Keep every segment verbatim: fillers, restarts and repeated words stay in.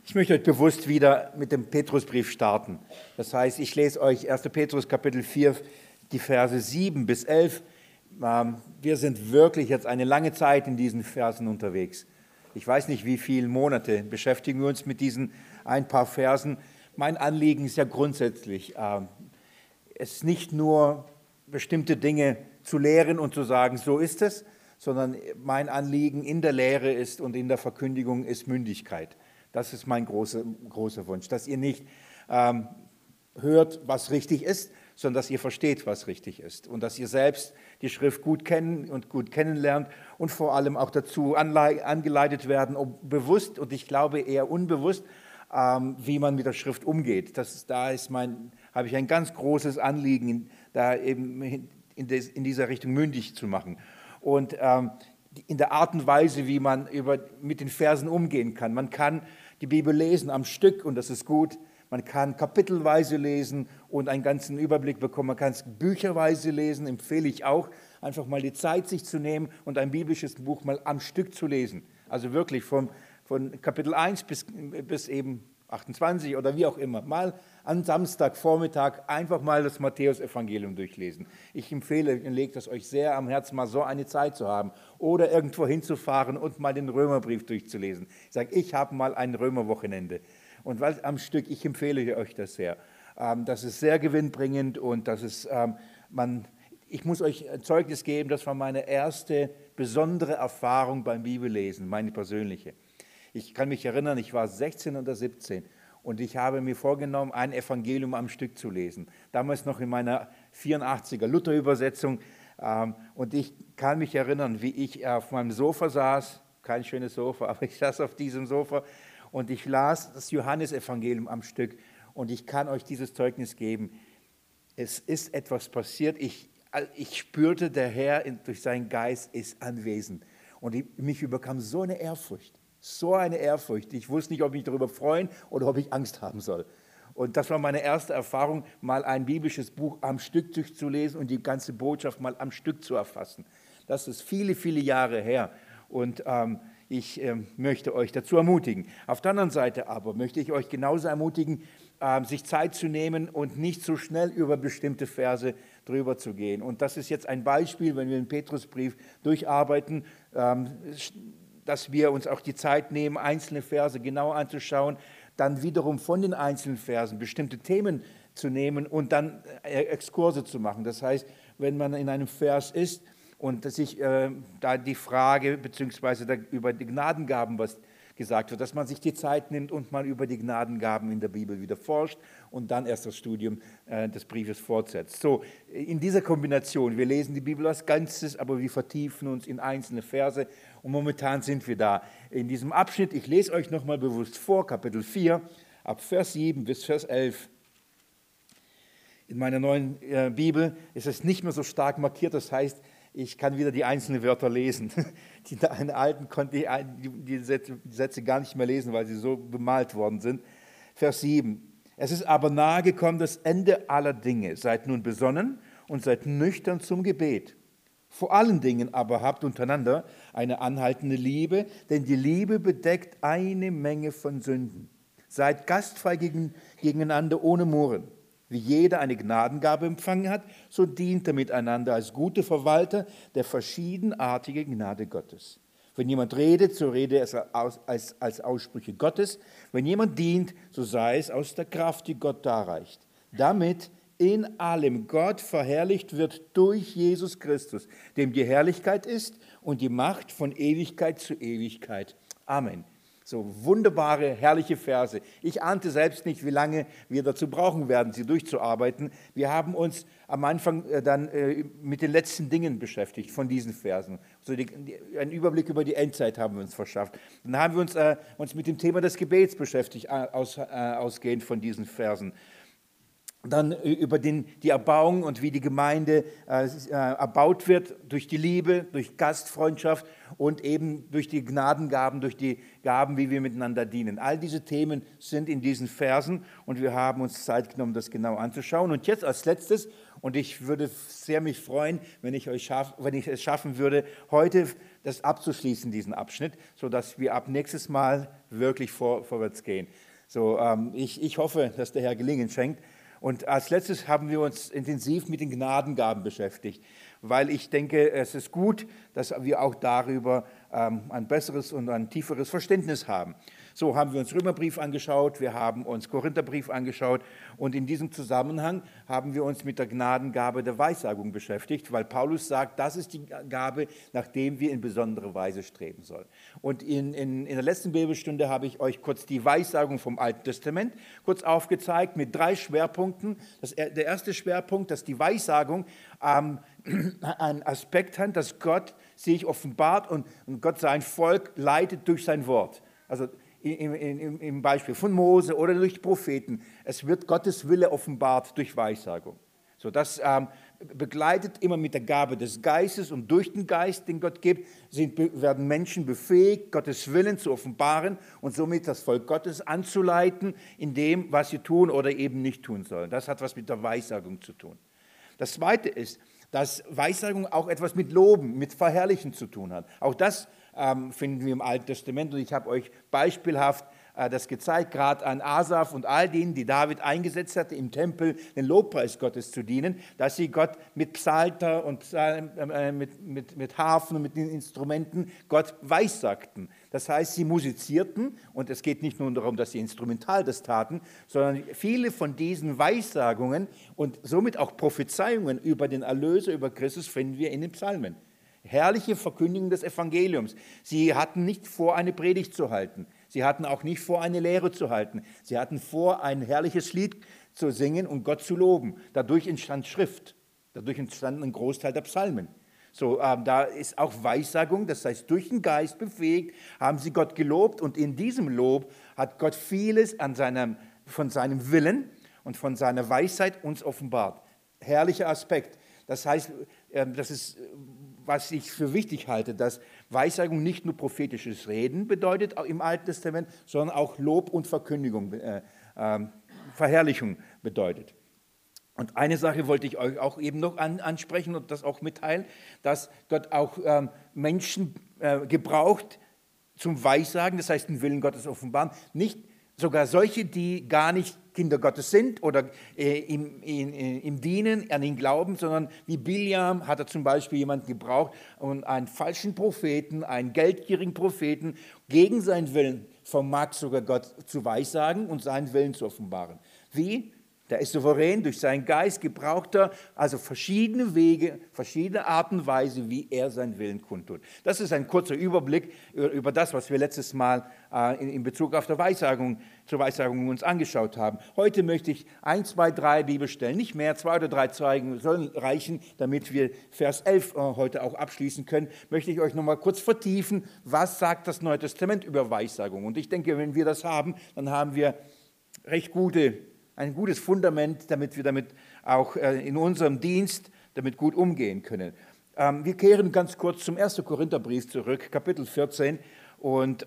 Ich möchte euch bewusst wieder mit dem Petrusbrief starten. Das heißt, ich lese euch erster Petrus Kapitel vier, die Verse sieben bis elf. Wir sind wirklich jetzt eine lange Zeit in diesen Versen unterwegs. Ich weiß nicht, wie viele Monate beschäftigen wir uns mit diesen ein paar Versen. Mein Anliegen ist ja grundsätzlich, es ist nicht nur bestimmte Dinge zu lehren und zu sagen, so ist es, sondern mein Anliegen in der Lehre ist und in der Verkündigung ist Mündigkeit. Das ist mein großer, großer Wunsch, dass ihr nicht ähm, hört, was richtig ist, sondern dass ihr versteht, was richtig ist und dass ihr selbst die Schrift gut kennen und gut kennenlernt und vor allem auch dazu angeleitet werden, ob bewusst und ich glaube eher unbewusst, ähm, wie man mit der Schrift umgeht. Das ist, da ist mein, habe ich ein ganz großes Anliegen, da eben in, des, in dieser Richtung mündig zu machen. Und ähm, in der Art und Weise, wie man über, mit den Versen umgehen kann. Man kann die Bibel lesen am Stück und das ist gut. Man kann kapitelweise lesen und einen ganzen Überblick bekommen. Man kann es bücherweise lesen, empfehle ich auch, einfach mal die Zeit sich zu nehmen und ein biblisches Buch mal am Stück zu lesen. Also wirklich von, von Kapitel eins bis, bis eben achtundzwanzig oder wie auch immer. Mal am Samstagvormittag einfach mal das Matthäus-Evangelium durchlesen. Ich empfehle und lege das euch sehr am Herzen, mal so eine Zeit zu haben oder irgendwo hinzufahren und mal den Römerbrief durchzulesen. Ich sage, ich habe mal ein Römerwochenende und weil am Stück, ich empfehle euch das sehr. Das ist sehr gewinnbringend und das ist, man, ich muss euch ein Zeugnis geben, das war meine erste besondere Erfahrung beim Bibellesen, meine persönliche. Ich kann mich erinnern, ich war sechzehn oder siebzehn und ich habe mir vorgenommen, ein Evangelium am Stück zu lesen. Damals noch in meiner vierundachtziger Luther-Übersetzung. Und ich kann mich erinnern, wie ich auf meinem Sofa saß, kein schönes Sofa, aber ich saß auf diesem Sofa und ich las das Johannesevangelium am Stück. Und ich kann euch dieses Zeugnis geben. Es ist etwas passiert. Ich, ich spürte, der Herr durch seinen Geist ist anwesend. Und ich, mich überkam so eine Ehrfurcht. So eine Ehrfurcht. Ich wusste nicht, ob ich mich darüber freuen oder ob ich Angst haben soll. Und das war meine erste Erfahrung, mal ein biblisches Buch am Stück durchzulesen und die ganze Botschaft mal am Stück zu erfassen. Das ist viele, viele Jahre her. Und ähm, ich ähm, möchte euch dazu ermutigen. Auf der anderen Seite aber möchte ich euch genauso ermutigen, ähm, sich Zeit zu nehmen und nicht so schnell über bestimmte Verse drüber zu gehen. Und das ist jetzt ein Beispiel, wenn wir den Petrusbrief durcharbeiten, ähm, dass wir uns auch die Zeit nehmen, einzelne Verse genau anzuschauen, dann wiederum von den einzelnen Versen bestimmte Themen zu nehmen und dann Exkurse zu machen. Das heißt, wenn man in einem Vers ist und sich äh, da die Frage beziehungsweise da über die Gnadengaben was gesagt wird, dass man sich die Zeit nimmt und mal über die Gnadengaben in der Bibel wieder forscht und dann erst das Studium äh, des Briefes fortsetzt. So, in dieser Kombination, wir lesen die Bibel als Ganzes, aber wir vertiefen uns in einzelne Verse und momentan sind wir da in diesem Abschnitt. Ich lese euch nochmal bewusst vor, Kapitel vier, ab Vers sieben bis Vers elf. In meiner neuen äh, Bibel ist es nicht mehr so stark markiert, das heißt, ich kann wieder die einzelnen Wörter lesen. Die in der alten konnte ich die Sätze, die Sätze gar nicht mehr lesen, weil sie so bemalt worden sind. Vers sieben. Es ist aber nahe gekommen das Ende aller Dinge. Seid nun besonnen und seid nüchtern zum Gebet. Vor allen Dingen aber habt untereinander eine anhaltende Liebe, denn die Liebe bedeckt eine Menge von Sünden. Seid gastfrei gegen, gegeneinander ohne Murren. Wie jeder eine Gnadengabe empfangen hat, so dient er miteinander als gute Verwalter der verschiedenartigen Gnade Gottes. Wenn jemand redet, so rede es als, als, als Aussprüche Gottes. Wenn jemand dient, so sei es aus der Kraft, die Gott darreicht. Damit in allem Gott verherrlicht wird durch Jesus Christus, dem die Herrlichkeit ist und die Macht von Ewigkeit zu Ewigkeit. Amen. So wunderbare, herrliche Verse. Ich ahnte selbst nicht, wie lange wir dazu brauchen werden, sie durchzuarbeiten. Wir haben uns am Anfang dann mit den letzten Dingen beschäftigt von diesen Versen. So die, die, einen Überblick über die Endzeit haben wir uns verschafft. Dann haben wir uns, äh, uns mit dem Thema des Gebets beschäftigt, aus, äh, ausgehend von diesen Versen. Dann über den, die Erbauung und wie die Gemeinde äh, erbaut wird durch die Liebe, durch Gastfreundschaft und eben durch die Gnadengaben, durch die Gaben, wie wir miteinander dienen. All diese Themen sind in diesen Versen und wir haben uns Zeit genommen, das genau anzuschauen. Und jetzt als letztes Und ich würde sehr mich freuen, wenn ich, euch schaff, wenn ich es schaffen würde, heute das abzuschließen, diesen Abschnitt, sodass wir ab nächstes Mal wirklich vor, vorwärts gehen. So, ähm, ich, ich hoffe, dass der Herr Gelingen schenkt. Und als letztes haben wir uns intensiv mit den Gnadengaben beschäftigt, weil ich denke, es ist gut, dass wir auch darüber ähm, ein besseres und ein tieferes Verständnis haben. So haben wir uns Römerbrief angeschaut, wir haben uns Korintherbrief angeschaut und in diesem Zusammenhang haben wir uns mit der Gnadengabe der Weissagung beschäftigt, weil Paulus sagt, das ist die Gabe, nach dem wir in besonderer Weise streben sollen. Und in, in, in der letzten Bibelstunde habe ich euch kurz die Weissagung vom Alten Testament kurz aufgezeigt mit drei Schwerpunkten. Das, der erste Schwerpunkt, dass die Weissagung ähm, einen Aspekt hat, dass Gott sich offenbart und, und Gott sein Volk leitet durch sein Wort. Also Im, im, im Beispiel von Mose oder durch Propheten. Es wird Gottes Wille offenbart durch Weissagung. So, das ähm, begleitet immer mit der Gabe des Geistes und durch den Geist, den Gott gibt, sind, werden Menschen befähigt, Gottes Willen zu offenbaren und somit das Volk Gottes anzuleiten in dem, was sie tun oder eben nicht tun sollen. Das hat was mit der Weissagung zu tun. Das Zweite ist, dass Weissagung auch etwas mit Loben, mit Verherrlichen zu tun hat. Auch das ähm, finden wir im Alten Testament und ich habe euch beispielhaft äh, das gezeigt, gerade an Asaf und all denen, die David eingesetzt hatte, im Tempel den Lobpreis Gottes zu dienen, dass sie Gott mit Psalter und Psalm, äh, mit, mit, mit Harfen und mit den Instrumenten Gott weissagten. Das heißt, sie musizierten und es geht nicht nur darum, dass sie instrumental das taten, sondern viele von diesen Weissagungen und somit auch Prophezeiungen über den Erlöser, über Christus finden wir in den Psalmen. Herrliche Verkündigung des Evangeliums. Sie hatten nicht vor, eine Predigt zu halten. Sie hatten auch nicht vor, eine Lehre zu halten. Sie hatten vor, ein herrliches Lied zu singen und Gott zu loben. Dadurch entstand Schrift. Dadurch entstand ein Großteil der Psalmen. So, ähm, da ist auch Weissagung, das heißt, durch den Geist befähigt, haben sie Gott gelobt und in diesem Lob hat Gott vieles an seinem, von seinem Willen und von seiner Weisheit uns offenbart. Herrlicher Aspekt. Das heißt, äh, das ist, was ich für wichtig halte, dass Weissagung nicht nur prophetisches Reden bedeutet im Alten Testament, sondern auch Lob und Verkündigung, äh, äh, Verherrlichung bedeutet. Und eine Sache wollte ich euch auch eben noch an, ansprechen und das auch mitteilen, dass Gott auch ähm, Menschen äh, gebraucht zum Weissagen, das heißt den Willen Gottes offenbaren, nicht sogar solche, die gar nicht Kinder Gottes sind oder äh, ihm, ihm, ihm dienen, an ihn glauben, sondern wie Biljam hat er zum Beispiel jemanden gebraucht und einen falschen Propheten, einen geldgierigen Propheten gegen seinen Willen vermag sogar Gott zu weissagen und seinen Willen zu offenbaren. Wie? Der ist souverän, durch seinen Geist gebraucht er also verschiedene Wege, verschiedene Arten und Weise, wie er seinen Willen kundtut. Das ist ein kurzer Überblick über das, was wir letztes Mal äh, in, in Bezug auf der Weissagung, zur Weissagung uns angeschaut haben. Heute möchte ich ein, zwei, drei Bibelstellen, nicht mehr, zwei oder drei zeigen, sollen reichen, damit wir Vers elf äh, heute auch abschließen können, möchte ich euch noch mal kurz vertiefen, was sagt das Neue Testament über Weissagung. Und ich denke, wenn wir das haben, dann haben wir recht gute ein gutes Fundament, damit wir damit auch in unserem Dienst damit gut umgehen können. Wir kehren ganz kurz zum ersten Korintherbrief zurück, Kapitel vierzehn. Und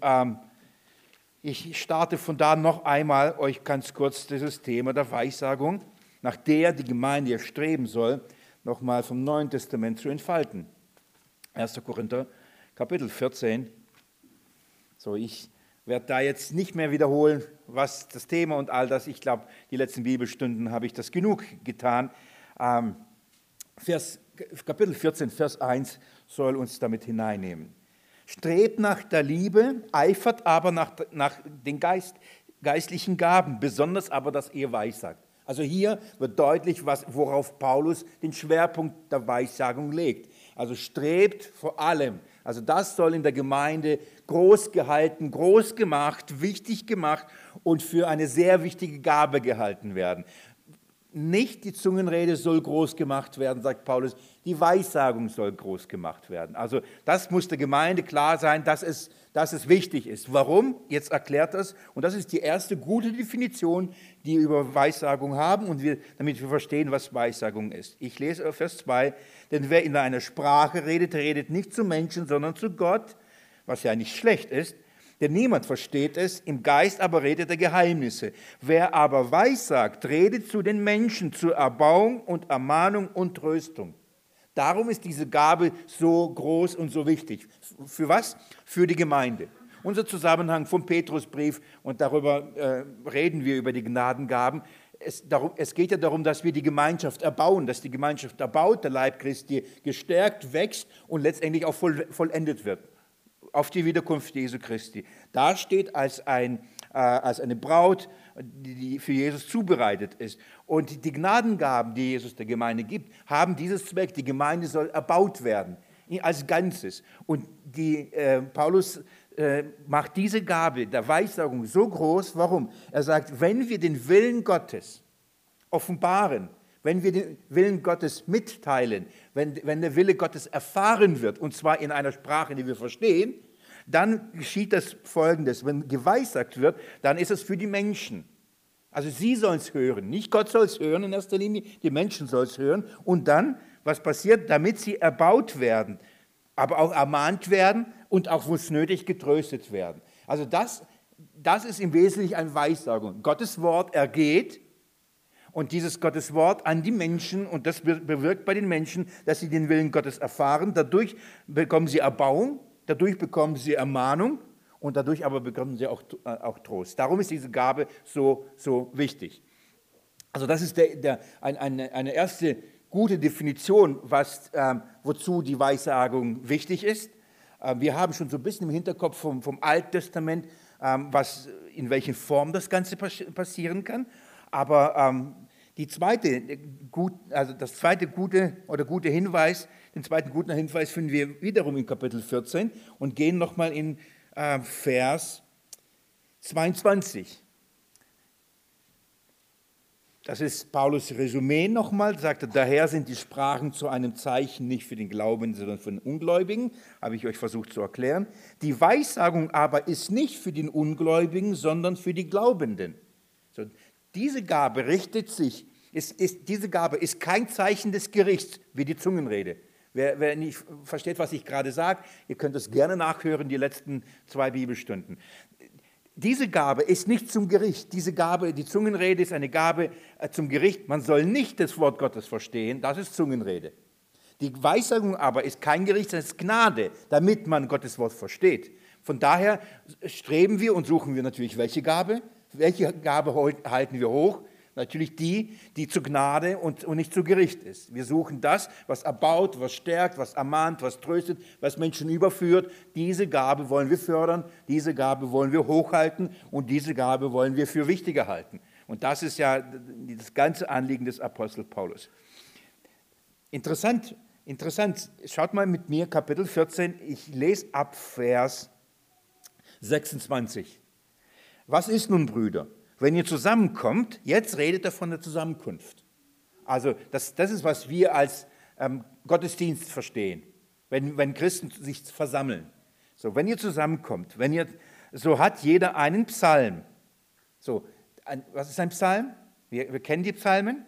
ich starte von da noch einmal euch ganz kurz dieses Thema der Weissagung, nach der die Gemeinde ja streben soll, nochmal vom Neuen Testament zu entfalten. erster Korinther, Kapitel vierzehn. So, ich werde da jetzt nicht mehr wiederholen, was das Thema und all das, ich glaube, die letzten Bibelstunden habe ich das genug getan. Ähm, Vers, Kapitel vierzehn, Vers eins soll uns damit hineinnehmen. Strebt nach der Liebe, eifert aber nach, nach den Geist, geistlichen Gaben, besonders aber, dass ihr weissagt. Also hier wird deutlich, was, worauf Paulus den Schwerpunkt der Weissagung legt. Also strebt vor allem, also das soll in der Gemeinde groß gehalten, groß gemacht, wichtig gemacht und für eine sehr wichtige Gabe gehalten werden. Nicht die Zungenrede soll groß gemacht werden, sagt Paulus, die Weissagung soll groß gemacht werden. Also das muss der Gemeinde klar sein, dass es, dass es wichtig ist. Warum? Jetzt erklärt das. Und das ist die erste gute Definition, die wir über Weissagung haben, und wir, damit wir verstehen, was Weissagung ist. Ich lese Vers zwei, denn wer in einer Sprache redet, redet nicht zu Menschen, sondern zu Gott, was ja nicht schlecht ist. Denn niemand versteht es, im Geist aber redet er Geheimnisse. Wer aber weissagt, redet zu den Menschen zur Erbauung und Ermahnung und Tröstung. Darum ist diese Gabe so groß und so wichtig. Für was? Für die Gemeinde. Unser Zusammenhang vom Petrusbrief, und darüber äh, reden wir, über die Gnadengaben. Es, darum, es geht ja darum, dass wir die Gemeinschaft erbauen, dass die Gemeinschaft erbaut, der Leib Christi gestärkt, wächst und letztendlich auch voll, vollendet wird. Auf die Wiederkunft Jesu Christi. Da steht als, ein, äh, als eine Braut, die für Jesus zubereitet ist. Und die Gnadengaben, die Jesus der Gemeinde gibt, haben dieses Zweck. Die Gemeinde soll erbaut werden, als Ganzes. Und die, äh, Paulus äh, macht diese Gabe der Weissagung so groß. Warum? Er sagt, wenn wir den Willen Gottes offenbaren, wenn wir den Willen Gottes mitteilen, wenn, wenn der Wille Gottes erfahren wird, und zwar in einer Sprache, die wir verstehen, dann geschieht das Folgendes. Wenn geweissagt wird, dann ist es für die Menschen. Also sie sollen es hören, nicht Gott soll es hören in erster Linie, die Menschen sollen es hören. Und dann, was passiert? Damit sie erbaut werden, aber auch ermahnt werden und auch, wo es nötig, getröstet werden. Also das, das ist im Wesentlichen eine Weissagung. Gottes Wort ergeht. Und dieses Gottes Wort an die Menschen, und das bewirkt bei den Menschen, dass sie den Willen Gottes erfahren. Dadurch bekommen sie Erbauung, dadurch bekommen sie Ermahnung und dadurch aber bekommen sie auch, äh, auch Trost. Darum ist diese Gabe so, so wichtig. Also das ist der, der, ein, eine, eine erste gute Definition, was, ähm, wozu die Weissagung wichtig ist. Ähm, wir haben schon so ein bisschen im Hinterkopf vom, vom Alten Testament, ähm, was, in welcher Form das Ganze passieren kann. Aber ähm, die zweite, gut, also das zweite gute oder gute Hinweis, den zweiten guten Hinweis finden wir wiederum in Kapitel vierzehn und gehen nochmal in äh, Vers zweiundzwanzig. Das ist Paulus Resümee nochmal, sagt er, daher sind die Sprachen zu einem Zeichen nicht für den Glauben, sondern für den Ungläubigen, habe ich euch versucht zu erklären. Die Weissagung aber ist nicht für den Ungläubigen, sondern für die Glaubenden. So, diese Gabe richtet sich, ist, ist, diese Gabe ist kein Zeichen des Gerichts, wie die Zungenrede. Wer, wer nicht versteht, was ich gerade sage, ihr könnt es gerne nachhören, die letzten zwei Bibelstunden. Diese Gabe ist nicht zum Gericht. Diese Gabe, die Zungenrede ist eine Gabe zum Gericht. Man soll nicht das Wort Gottes verstehen, das ist Zungenrede. Die Weissagung aber ist kein Gericht, sondern es ist Gnade, damit man Gottes Wort versteht. Von daher streben wir und suchen wir natürlich welche Gabe? Welche Gabe halten wir hoch? Natürlich die, die zur Gnade und, und nicht zu Gericht ist. Wir suchen das, was erbaut, was stärkt, was ermahnt, was tröstet, was Menschen überführt. Diese Gabe wollen wir fördern, diese Gabe wollen wir hochhalten und diese Gabe wollen wir für wichtiger halten. Und das ist ja das ganze Anliegen des Apostel Paulus. Interessant, interessant. Schaut mal mit mir Kapitel vierzehn, ich lese ab Vers sechsundzwanzig. Was ist nun, Brüder? Wenn ihr zusammenkommt, jetzt redet er von der Zusammenkunft. Also das, das ist, was wir als ähm, Gottesdienst verstehen, wenn, wenn Christen sich versammeln. So, wenn ihr zusammenkommt, wenn ihr, so hat jeder einen Psalm. So, ein, was ist ein Psalm? Wir, wir kennen die Psalmen.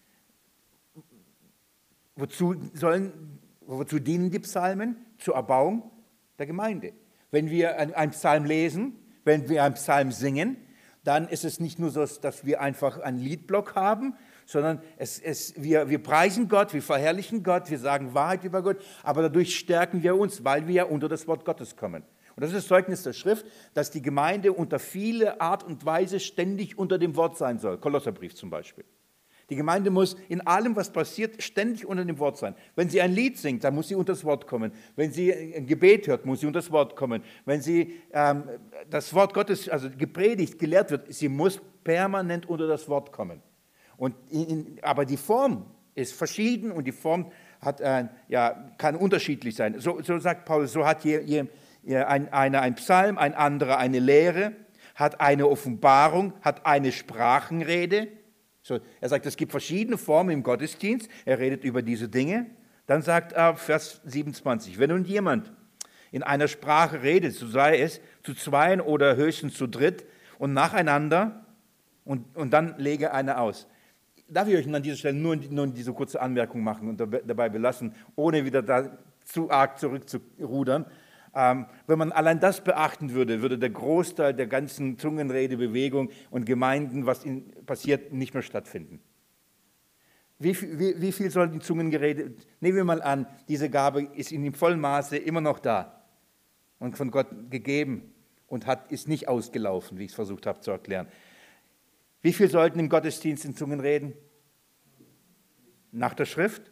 Wozu, sollen, wozu dienen die Psalmen? Zur Erbauung der Gemeinde. Wenn wir einen Psalm lesen, wenn wir einen Psalm singen, dann ist es nicht nur so, dass wir einfach einen Liedblock haben, sondern es, es, wir, wir preisen Gott, wir verherrlichen Gott, wir sagen Wahrheit über Gott, aber dadurch stärken wir uns, weil wir ja unter das Wort Gottes kommen. Und das ist das Zeugnis der Schrift, dass die Gemeinde unter viele Art und Weise ständig unter dem Wort sein soll. Kolosserbrief zum Beispiel. Die Gemeinde muss in allem, was passiert, ständig unter dem Wort sein. Wenn sie ein Lied singt, dann muss sie unter das Wort kommen. Wenn sie ein Gebet hört, muss sie unter das Wort kommen. Wenn sie ähm, das Wort Gottes, also gepredigt, gelehrt wird, sie muss permanent unter das Wort kommen. Und in, aber die Form ist verschieden und die Form hat, äh, ja, kann unterschiedlich sein. So, so sagt Paulus, so hat je, je, ein, einer ein Psalm, ein anderer eine Lehre, hat eine Offenbarung, hat eine Sprachenrede. So, er sagt, es gibt verschiedene Formen im Gottesdienst. Er redet über diese Dinge. Dann sagt er, Vers siebenundzwanzig, wenn nun jemand in einer Sprache redet, so sei es zu zweien oder höchstens zu dritt und nacheinander und, und dann lege einer aus. Darf ich euch an dieser Stelle nur, nur diese kurze Anmerkung machen und dabei belassen, ohne wieder da zu arg zurückzurudern. Ähm, wenn man allein das beachten würde, würde der Großteil der ganzen Zungenredebewegung und Gemeinden, was in, passiert, nicht mehr stattfinden. Wie viel, wie, wie viel soll die Zungengerede, nehmen wir mal an, diese Gabe ist in dem vollen Maße immer noch da und von Gott gegeben und hat, ist nicht ausgelaufen, wie ich es versucht habe zu erklären. Wie viel sollten im Gottesdienst in Zungen reden? Nach der Schrift?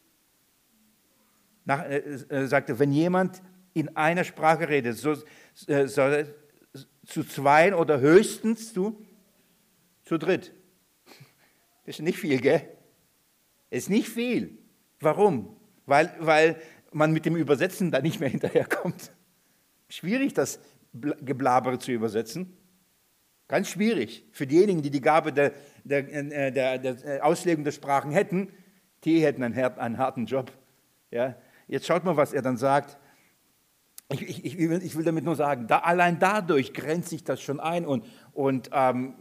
Nach, äh, äh, sagte, wenn jemand in einer Sprache redet, so, äh, soll er zu zweien oder höchstens zu, zu dritt. Das ist nicht viel, gell? Das ist nicht viel. Warum? Weil, weil man mit dem Übersetzen da nicht mehr hinterherkommt. Schwierig, das Geblabere zu übersetzen. Ganz schwierig. Für diejenigen, die die Gabe der, der, der, der Auslegung der Sprachen hätten, die hätten einen, einen harten Job. Ja? Jetzt schaut mal, was er dann sagt. Ich, ich, ich, will, ich will damit nur sagen, da, allein dadurch grenzt sich das schon ein. Und, und ähm,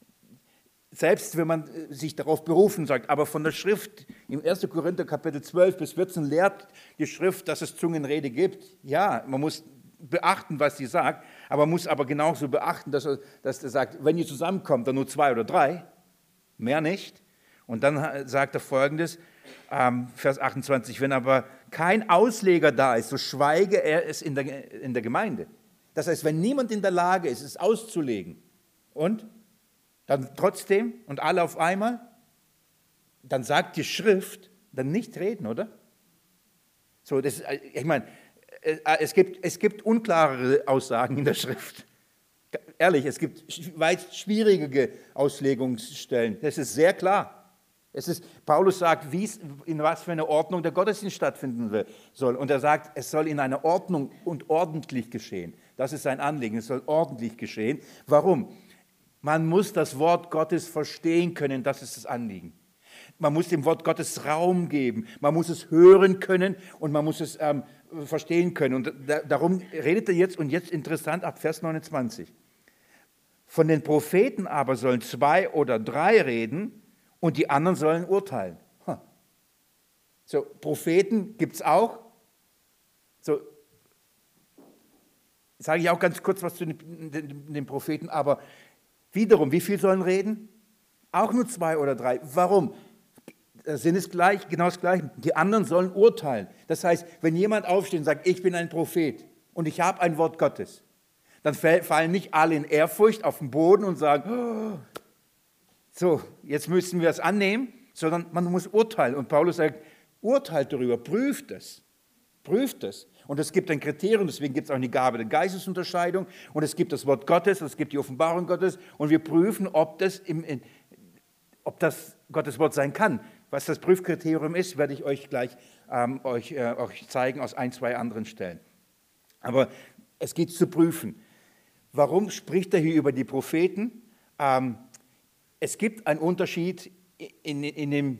selbst wenn man sich darauf berufen sagt, aber von der Schrift, im ersten Korinther Kapitel zwölf bis vierzehn lehrt die Schrift, dass es Zungenrede gibt. Ja, man muss beachten, was sie sagt, aber man muss aber genauso beachten, dass er, dass er sagt, wenn ihr zusammenkommt, dann nur zwei oder drei, mehr nicht. Und dann sagt er Folgendes, ähm, Vers achtundzwanzig, wenn aber kein Ausleger da ist, so schweige er es in der, in der Gemeinde. Das heißt, wenn niemand in der Lage ist, es auszulegen und dann trotzdem und alle auf einmal, dann sagt die Schrift, dann nicht reden, oder? So, das, ich meine, es gibt, es gibt unklarere Aussagen in der Schrift. Ehrlich, es gibt weit schwierige Auslegungsstellen. Das ist sehr klar. Es ist, Paulus sagt, wie es, in was für eine Ordnung der Gottesdienst stattfinden soll. Und er sagt, es soll in einer Ordnung und ordentlich geschehen. Das ist sein Anliegen, es soll ordentlich geschehen. Warum? Man muss das Wort Gottes verstehen können, das ist das Anliegen. Man muss dem Wort Gottes Raum geben, man muss es hören können und man muss es ähm, verstehen können. Und da, darum redet er jetzt, und jetzt interessant, ab Vers neunundzwanzig. Von den Propheten aber sollen zwei oder drei reden und die anderen sollen urteilen. Huh. So, Propheten gibt es auch. So, sage ich auch ganz kurz was zu den, den, den Propheten, aber wiederum, wie viel sollen reden? Auch nur zwei oder drei. Warum? Der Sinn ist gleich, genau das Gleiche. Die anderen sollen urteilen. Das heißt, wenn jemand aufsteht und sagt, ich bin ein Prophet und ich habe ein Wort Gottes, dann fallen nicht alle in Ehrfurcht auf den Boden und sagen, oh, so, jetzt müssen wir es annehmen, sondern man muss urteilen. Und Paulus sagt, urteilt darüber, prüft es, prüft es. Und es gibt ein Kriterium, deswegen gibt es auch eine Gabe der Geistesunterscheidung und es gibt das Wort Gottes, es gibt die Offenbarung Gottes und wir prüfen, ob das, im, in, ob das Gottes Wort sein kann. Was das Prüfkriterium ist, werde ich euch gleich ähm, euch, äh, euch zeigen aus ein, zwei anderen Stellen. Aber es geht zu prüfen. Warum spricht er hier über die Propheten? Ähm, es gibt einen Unterschied in, in, in dem,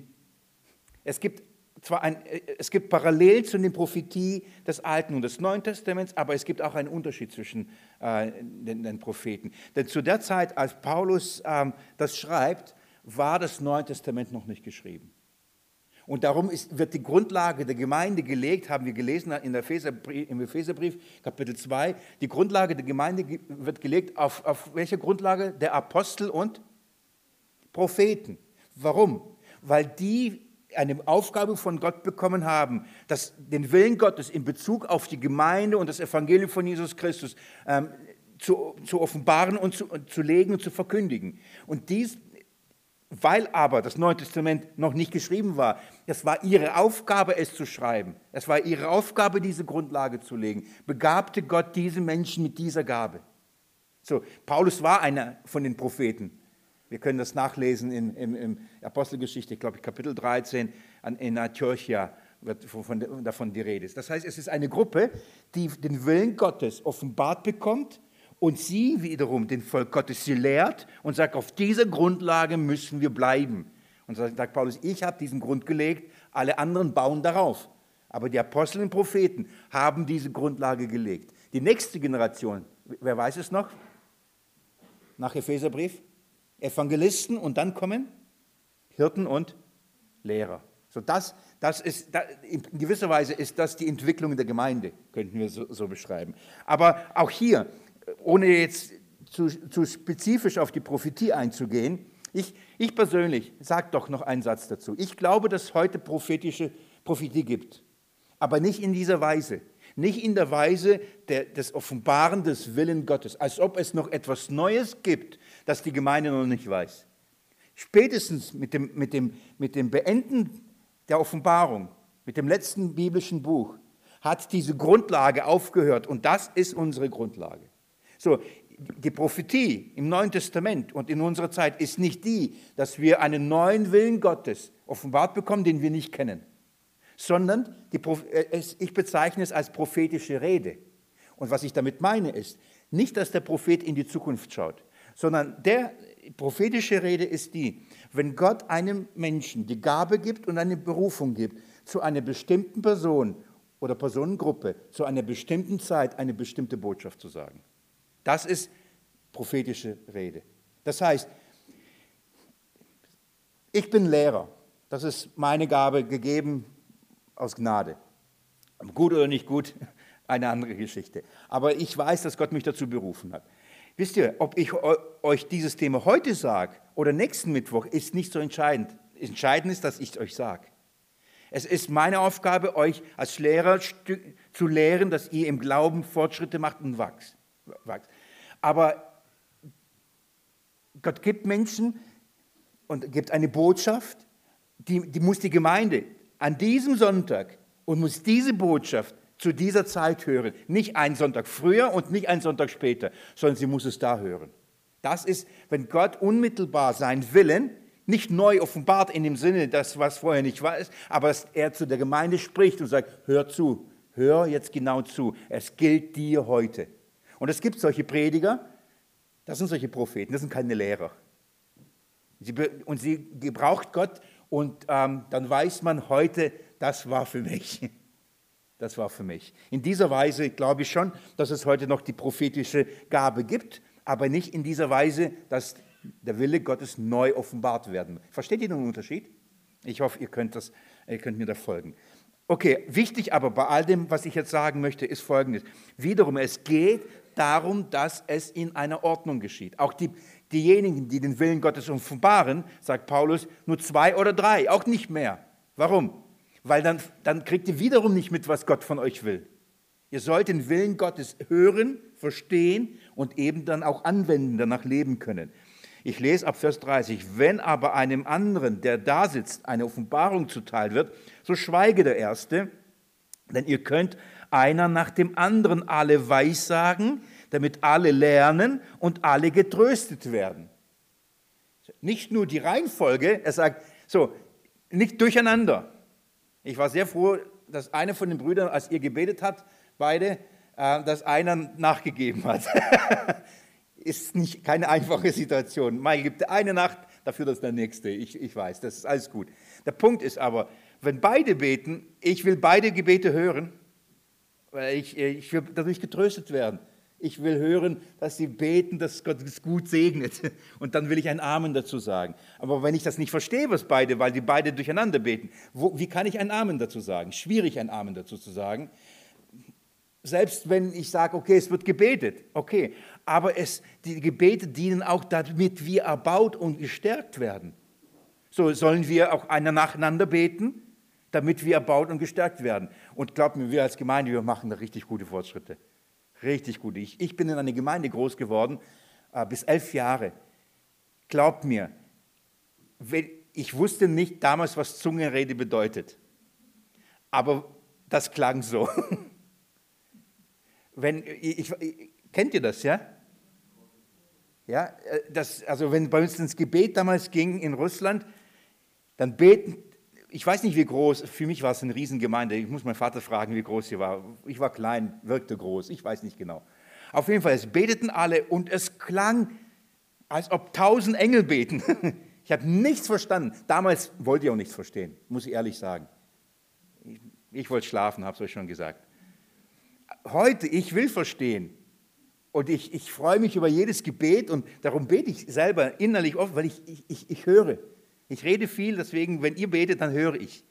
es gibt zwar ein, es gibt Parallel zu der Prophetie des Alten und des Neuen Testaments, aber es gibt auch einen Unterschied zwischen äh, den, den Propheten. Denn zu der Zeit, als Paulus ähm, das schreibt, war das Neue Testament noch nicht geschrieben. Und darum ist, wird die Grundlage der Gemeinde gelegt, haben wir gelesen in der Epheserbrief, im Epheserbrief, Kapitel zwei, die Grundlage der Gemeinde wird gelegt auf, auf welche Grundlage? Der Apostel und Propheten. Warum? Weil die eine Aufgabe von Gott bekommen haben, das, den Willen Gottes in Bezug auf die Gemeinde und das Evangelium von Jesus Christus ähm, zu, zu offenbaren und zu, zu legen und zu verkündigen. Und dies, weil aber das Neue Testament noch nicht geschrieben war, das war ihre Aufgabe, es zu schreiben. Es war ihre Aufgabe, diese Grundlage zu legen. Begabte Gott diese Menschen mit dieser Gabe. So, Paulus war einer von den Propheten. Wir können das nachlesen in, in, in Apostelgeschichte, ich glaube Kapitel dreizehn, in Antiochia wird von, davon die Rede ist. Das heißt, es ist eine Gruppe, die den Willen Gottes offenbart bekommt und sie wiederum den Volk Gottes sie lehrt und sagt, auf dieser Grundlage müssen wir bleiben. Und so sagt Paulus, ich habe diesen Grund gelegt, alle anderen bauen darauf. Aber die Apostel und Propheten haben diese Grundlage gelegt. Die nächste Generation, wer weiß es noch? Nach Epheserbrief? Evangelisten und dann kommen Hirten und Lehrer. So das, Das ist, in gewisser Weise ist das die Entwicklung der Gemeinde, könnten wir so, so beschreiben. Aber auch hier, ohne jetzt zu, zu spezifisch auf die Prophetie einzugehen, ich, ich persönlich sage doch noch einen Satz dazu. Ich glaube, dass es heute prophetische Prophetie gibt, aber nicht in dieser Weise. Nicht in der Weise der, des Offenbaren des Willens Gottes, als ob es noch etwas Neues gibt, das die Gemeinde noch nicht weiß. Spätestens mit dem, mit dem, mit dem Beenden der Offenbarung, mit dem letzten biblischen Buch, hat diese Grundlage aufgehört und das ist unsere Grundlage. So, die Prophetie im Neuen Testament und in unserer Zeit ist nicht die, dass wir einen neuen Willen Gottes offenbart bekommen, den wir nicht kennen, sondern die, ich bezeichne es als prophetische Rede. Und was ich damit meine ist, nicht, dass der Prophet in die Zukunft schaut, sondern der prophetische Rede ist die, wenn Gott einem Menschen die Gabe gibt und eine Berufung gibt, zu einer bestimmten Person oder Personengruppe, zu einer bestimmten Zeit eine bestimmte Botschaft zu sagen. Das ist prophetische Rede. Das heißt, ich bin Lehrer, das ist meine Gabe gegeben aus Gnade. Gut oder nicht gut, eine andere Geschichte. Aber ich weiß, dass Gott mich dazu berufen hat. Wisst ihr, ob ich euch dieses Thema heute sage oder nächsten Mittwoch, ist nicht so entscheidend. Entscheidend ist, dass ich es euch sage. Es ist meine Aufgabe, euch als Lehrer zu lehren, dass ihr im Glauben Fortschritte macht und wächst. Aber Gott gibt Menschen und gibt eine Botschaft, die, die muss die Gemeinde an diesem Sonntag und muss diese Botschaft zu dieser Zeit hören. Nicht einen Sonntag früher und nicht einen Sonntag später, sondern sie muss es da hören. Das ist, wenn Gott unmittelbar seinen Willen nicht neu offenbart in dem Sinne, das, was vorher nicht war, ist, aber dass er zu der Gemeinde spricht und sagt, hör zu, hör jetzt genau zu, es gilt dir heute. Und es gibt solche Prediger, das sind solche Propheten, das sind keine Lehrer. Sie, und sie gebraucht Gott und ähm, dann weiß man heute, das war für mich. Das war für mich. In dieser Weise glaube ich schon, dass es heute noch die prophetische Gabe gibt, aber nicht in dieser Weise, dass der Wille Gottes neu offenbart werden. Versteht ihr den Unterschied? Ich hoffe, ihr könnt, das, ihr könnt mir da folgen. Okay, wichtig aber bei all dem, was ich jetzt sagen möchte, ist Folgendes. Wiederum, es geht darum, dass es in einer Ordnung geschieht. Auch die, diejenigen, die den Willen Gottes offenbaren, sagt Paulus, nur zwei oder drei, auch nicht mehr. Warum? Weil dann, dann kriegt ihr wiederum nicht mit, was Gott von euch will. Ihr sollt den Willen Gottes hören, verstehen und eben dann auch anwenden, danach leben können. Ich lese ab Vers dreißig. Wenn aber einem anderen, der da sitzt, eine Offenbarung zuteil wird, so schweige der Erste, denn ihr könnt einer nach dem anderen alle weissagen, damit alle lernen und alle getröstet werden. Nicht nur die Reihenfolge, er sagt, so, nicht durcheinander. Ich war sehr froh, dass einer von den Brüdern, als ihr gebetet habt, beide, dass einer nachgegeben hat. Ist nicht, keine einfache Situation. Mal gibt der eine Nacht, dafür das der nächste. Ich, ich weiß, das ist alles gut. Der Punkt ist aber, wenn beide beten, ich will beide Gebete hören, weil ich, ich will dadurch getröstet werden. Ich will hören, dass sie beten, dass Gott es gut segnet. Und dann will ich ein Amen dazu sagen. Aber wenn ich das nicht verstehe, was beide, weil die beide durcheinander beten, wo, wie kann ich ein Amen dazu sagen? Schwierig, ein Amen dazu zu sagen. Selbst wenn ich sage, okay, es wird gebetet, okay, aber es, die Gebete dienen auch, damit wir erbaut und gestärkt werden. So sollen wir auch einer nacheinander beten, damit wir erbaut und gestärkt werden. Und glaubt mir, wir als Gemeinde, wir machen da richtig gute Fortschritte. Richtig gute. Ich, ich bin in einer Gemeinde groß geworden, äh, bis elf Jahre. Glaubt mir, ich wusste nicht damals, was Zungenrede bedeutet. Aber das klang so. Wenn, ich, ich, kennt ihr das, ja? Ja, das, also wenn bei uns ins Gebet damals ging in Russland, dann beten, ich weiß nicht wie groß, für mich war es eine Riesengemeinde, ich muss meinen Vater fragen, wie groß sie war. Ich war klein, wirkte groß, ich weiß nicht genau. Auf jeden Fall, es beteten alle und es klang, als ob tausend Engel beten. Ich habe nichts verstanden. Damals wollte ich auch nichts verstehen, muss ich ehrlich sagen. Ich, ich wollte schlafen, habe es euch schon gesagt. Heute, ich will verstehen und ich, ich freue mich über jedes Gebet und darum bete ich selber innerlich oft, weil ich, ich, ich, ich höre. Ich rede viel, deswegen, wenn ihr betet, dann höre ich.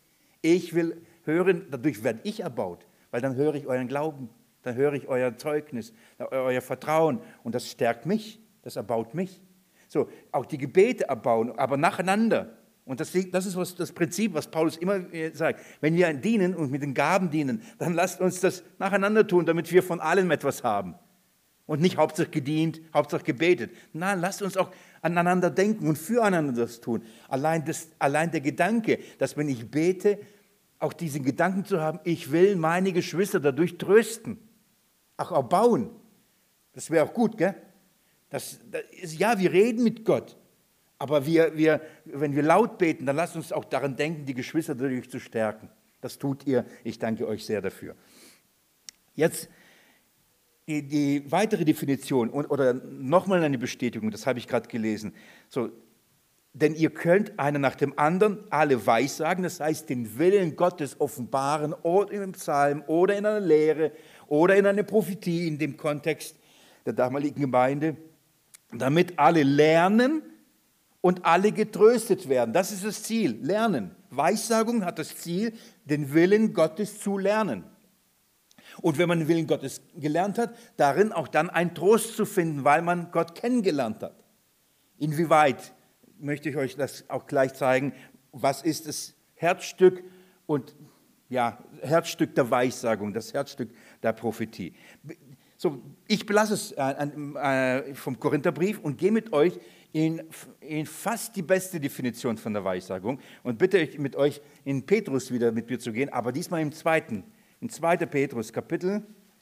Ich will hören, dadurch werde ich erbaut, weil dann höre ich euren Glauben, dann höre ich euer Zeugnis, euer Vertrauen und das stärkt mich, das erbaut mich. So, auch die Gebete erbauen, aber nacheinander. Und das, das ist was, das Prinzip, was Paulus immer sagt. Wenn wir dienen und mit den Gaben dienen, dann lasst uns das nacheinander tun, damit wir von allem etwas haben. Und nicht Hauptsache gedient, Hauptsache gebetet. Nein, lasst uns auch aneinander denken und füreinander das tun. Allein, das, allein der Gedanke, dass wenn ich bete, auch diesen Gedanken zu haben, ich will meine Geschwister dadurch trösten, auch erbauen. Das wäre auch gut, gell? Das, das ist, ja, wir reden mit Gott. Aber wir, wir, wenn wir laut beten, dann lasst uns auch daran denken, die Geschwister dadurch zu stärken. Das tut ihr. Ich danke euch sehr dafür. Jetzt die, die weitere Definition und, oder nochmal eine Bestätigung, das habe ich gerade gelesen. So, denn ihr könnt einer nach dem anderen alle weissagen, das heißt den Willen Gottes offenbaren, oder in einem Psalm oder in einer Lehre oder in einer Prophetie in dem Kontext der damaligen Gemeinde, damit alle lernen und alle getröstet werden. Das ist das Ziel, lernen. Weissagung hat das Ziel, den Willen Gottes zu lernen. Und wenn man den Willen Gottes gelernt hat, darin auch dann einen Trost zu finden, weil man Gott kennengelernt hat. Inwieweit möchte ich euch das auch gleich zeigen, was ist das Herzstück und ja, Herzstück der Weissagung, das Herzstück der Prophetie. So, ich belasse es äh, vom Korintherbrief und gehe mit euch in, in fast die beste Definition von der Weissagung und bitte euch mit euch in Petrus wieder mit mir zu gehen, aber diesmal im zweiten, in zweiten Petrus Kapitel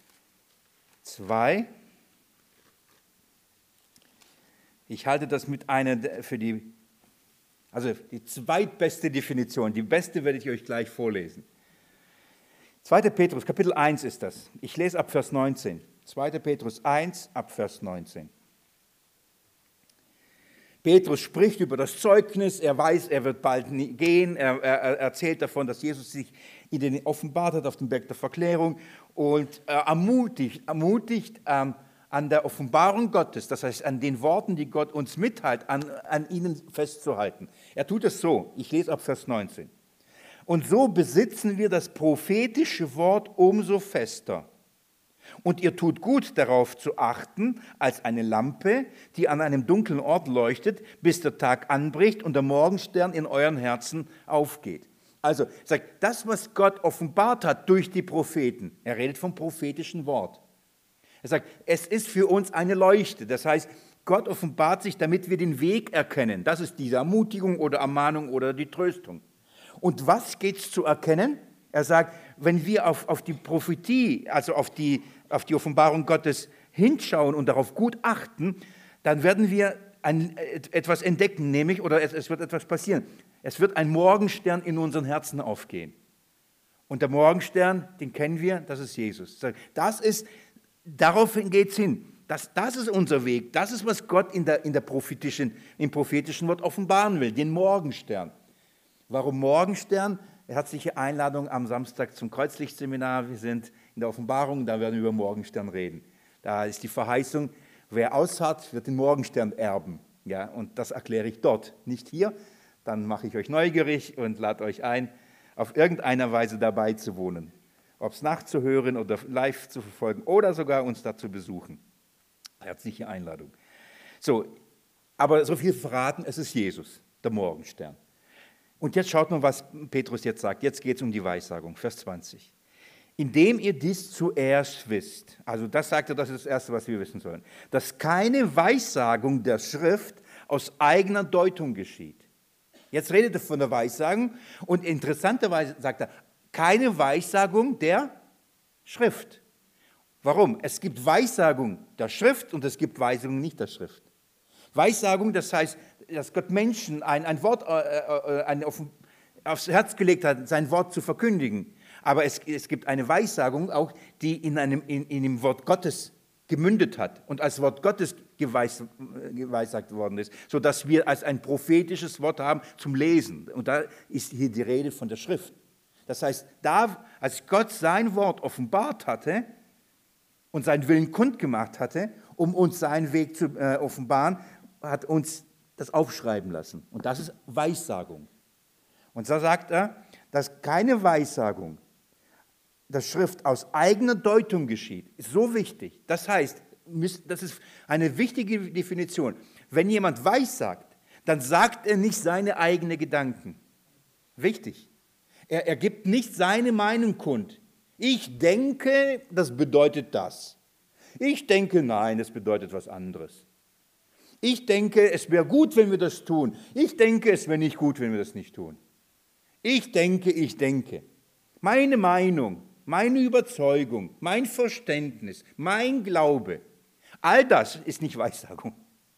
zwei. Ich halte das mit einer für die, also die zweitbeste Definition, die beste werde ich euch gleich vorlesen. zweiter Petrus Kapitel eins ist das. Ich lese ab Vers neunzehn. zweiter Petrus eins ab Vers neunzehn. Petrus spricht über das Zeugnis, er weiß, er wird bald gehen, er, er, er erzählt davon, dass Jesus sich ihnen offenbart hat auf dem Berg der Verklärung und äh, ermutigt, ermutigt ähm, an der Offenbarung Gottes, das heißt an den Worten, die Gott uns mitteilt, an, an ihnen festzuhalten. Er tut es so, ich lese ab Vers neunzehn. Und so besitzen wir das prophetische Wort umso fester. Und ihr tut gut darauf zu achten, als eine Lampe, die an einem dunklen Ort leuchtet, bis der Tag anbricht und der Morgenstern in euren Herzen aufgeht. Also, sagt, das, was Gott offenbart hat durch die Propheten, er redet vom prophetischen Wort. Er sagt, es ist für uns eine Leuchte. Das heißt, Gott offenbart sich, damit wir den Weg erkennen. Das ist diese Ermutigung oder Ermahnung oder die Tröstung. Und was geht es zu erkennen? Er sagt, wenn wir auf, auf die Prophetie, also auf die, auf die Offenbarung Gottes hinschauen und darauf gut achten, dann werden wir ein, etwas entdecken, nämlich, oder es, es wird etwas passieren. Es wird ein Morgenstern in unseren Herzen aufgehen. Und der Morgenstern, den kennen wir, das ist Jesus. Das ist, darauf geht es hin. Das, das ist unser Weg. Das ist, was Gott in der, in der prophetischen, im prophetischen Wort offenbaren will, den Morgenstern. Warum Morgenstern? Herzliche Einladung am Samstag zum Kreuzlichtseminar. Wir sind in der Offenbarung, da werden wir über Morgenstern reden. Da ist die Verheißung, wer ausharrt, wird den Morgenstern erben. Ja, und das erkläre ich dort, nicht hier. Dann mache ich euch neugierig und lade euch ein, auf irgendeiner Weise dabei zu wohnen. Ob es nachzuhören oder live zu verfolgen oder sogar uns da zu besuchen. Herzliche Einladung. So, aber so viel verraten, es ist Jesus, der Morgenstern. Und jetzt schaut mal, was Petrus jetzt sagt. Jetzt geht es um die Weissagung, Vers zwanzig. Indem ihr dies zuerst wisst, also das sagt er, das ist das Erste, was wir wissen sollen, dass keine Weissagung der Schrift aus eigener Deutung geschieht. Jetzt redet er von der Weissagung und interessanterweise sagt er, keine Weissagung der Schrift. Warum? Es gibt Weissagung der Schrift und es gibt Weissagung nicht der Schrift. Weissagung, das heißt, dass Gott Menschen ein, ein Wort äh, äh, ein auf, aufs Herz gelegt hat, sein Wort zu verkündigen. Aber es, es gibt eine Weissagung auch, die in einem in, in dem Wort Gottes gemündet hat und als Wort Gottes geweis, geweissagt worden ist, sodass wir als ein prophetisches Wort haben zum Lesen. Und da ist hier die Rede von der Schrift. Das heißt, da, als Gott sein Wort offenbart hatte und seinen Willen kundgemacht hatte, um uns seinen Weg zu äh, offenbaren, hat uns das aufschreiben lassen. Und das ist Weissagung. Und da sagt er, dass keine Weissagung der Schrift aus eigener Deutung geschieht, ist so wichtig. Das heißt, das ist eine wichtige Definition. Wenn jemand weissagt, dann sagt er nicht seine eigenen Gedanken. Wichtig. Er, er gibt nicht seine Meinung kund. Ich denke, das bedeutet das. Ich denke, nein, das bedeutet was anderes. Ich denke, es wäre gut, wenn wir das tun. Ich denke, es wäre nicht gut, wenn wir das nicht tun. Ich denke, ich denke. Meine Meinung, meine Überzeugung, mein Verständnis, mein Glaube, all das ist nicht Weissagung.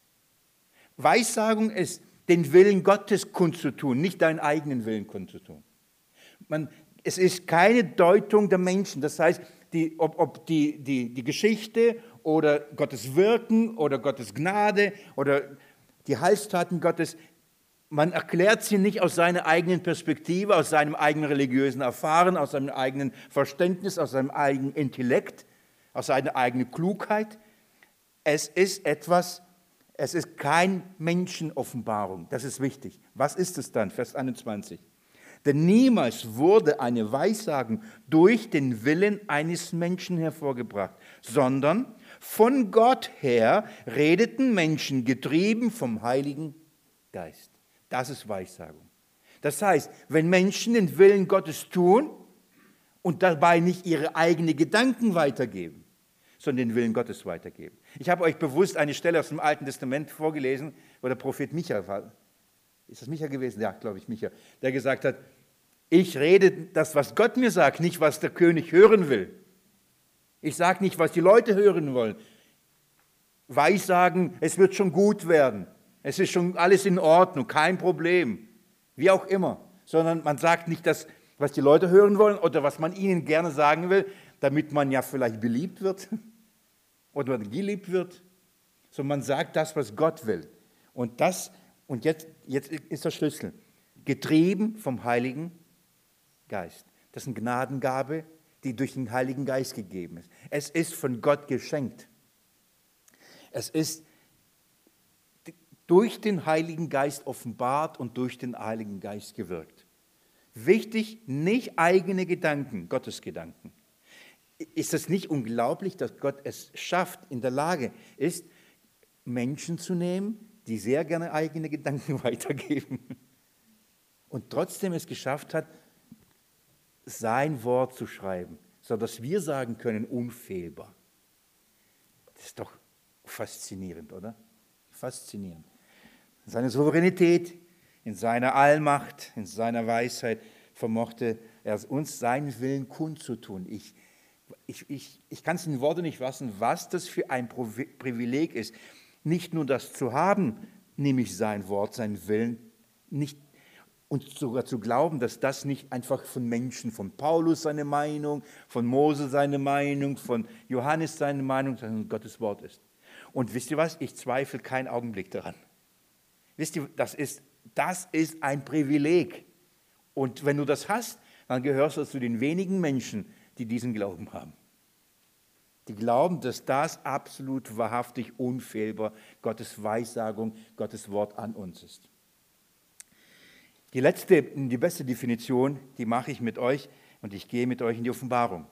Weissagung ist, den Willen Gottes kundzutun, nicht deinen eigenen Willen kundzutun. Man, es ist keine Deutung der Menschen, das heißt, die, ob, ob die, die, die Geschichte oder Gottes Wirken oder Gottes Gnade oder die Heilstaten Gottes, man erklärt sie nicht aus seiner eigenen Perspektive, aus seinem eigenen religiösen Erfahren, aus seinem eigenen Verständnis, aus seinem eigenen Intellekt, aus seiner eigenen Klugheit. Es ist etwas, es ist kein Menschenoffenbarung, das ist wichtig. Was ist es dann? Vers einundzwanzig. Denn niemals wurde eine Weissagung durch den Willen eines Menschen hervorgebracht, sondern von Gott her redeten Menschen, getrieben vom Heiligen Geist. Das ist Weissagung. Das heißt, wenn Menschen den Willen Gottes tun und dabei nicht ihre eigenen Gedanken weitergeben, sondern den Willen Gottes weitergeben. Ich habe euch bewusst eine Stelle aus dem Alten Testament vorgelesen, wo der Prophet Micha war. Ist das Micha gewesen? Ja, glaube ich, Micha. Der gesagt hat, ich rede das, was Gott mir sagt, nicht, was der König hören will. Ich sage nicht, was die Leute hören wollen. Weissagen, es wird schon gut werden. Es ist schon alles in Ordnung, kein Problem. Wie auch immer. Sondern man sagt nicht das, was die Leute hören wollen oder was man ihnen gerne sagen will, damit man ja vielleicht beliebt wird oder geliebt wird. Sondern man sagt das, was Gott will. Und das, und jetzt, jetzt ist der Schlüssel. Getrieben vom Heiligen Geist. Das ist eine Gnadengabe, die durch den Heiligen Geist gegeben ist. Es ist von Gott geschenkt. Es ist durch den Heiligen Geist offenbart und durch den Heiligen Geist gewirkt. Wichtig, nicht eigene Gedanken, Gottes Gedanken. Ist es nicht unglaublich, dass Gott es schafft, in der Lage ist, Menschen zu nehmen, die sehr gerne eigene Gedanken weitergeben und trotzdem es geschafft hat, sein Wort zu schreiben, sodass wir sagen können, unfehlbar. Das ist doch faszinierend, oder? Faszinierend. In seiner Souveränität, in seiner Allmacht, in seiner Weisheit vermochte er uns seinen Willen kundzutun. Ich, ich, ich, ich kann es in Worte nicht fassen, was das für ein Privileg ist, nicht nur das zu haben, nämlich sein Wort, seinen Willen, nicht und sogar zu glauben, dass das nicht einfach von Menschen, von Paulus seine Meinung, von Mose seine Meinung, von Johannes seine Meinung, sondern Gottes Wort ist. Und wisst ihr was? Ich zweifle keinen Augenblick daran. Wisst ihr, das ist, das ist ein Privileg. Und wenn du das hast, dann gehörst du zu den wenigen Menschen, die diesen Glauben haben. Die glauben, dass das absolut wahrhaftig unfehlbar Gottes Weissagung, Gottes Wort an uns ist. Die letzte, die beste Definition, die mache ich mit euch und ich gehe mit euch in die Offenbarung.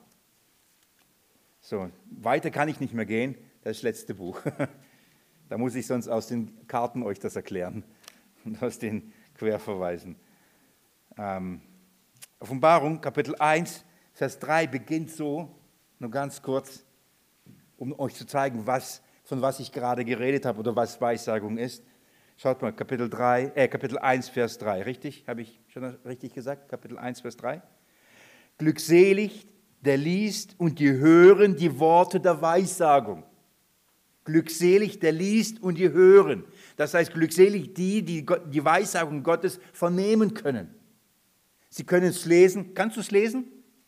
So, weiter kann ich nicht mehr gehen, das ist das letzte Buch. Da muss ich sonst aus den Karten euch das erklären und aus den Querverweisen. Ähm, Offenbarung, Kapitel eins, Vers drei beginnt so, nur ganz kurz, um euch zu zeigen, was, von was ich gerade geredet habe oder was Weissagung ist. Schaut mal, Kapitel drei, äh, Kapitel eins, Vers drei, richtig? Habe ich schon richtig gesagt? Kapitel eins, Vers drei. Glückselig, der liest und die hören die Worte der Weissagung. Glückselig, der liest und die hören. Das heißt, glückselig die, die die Weissagung Gottes vernehmen können. Sie können es lesen. Kannst du es lesen?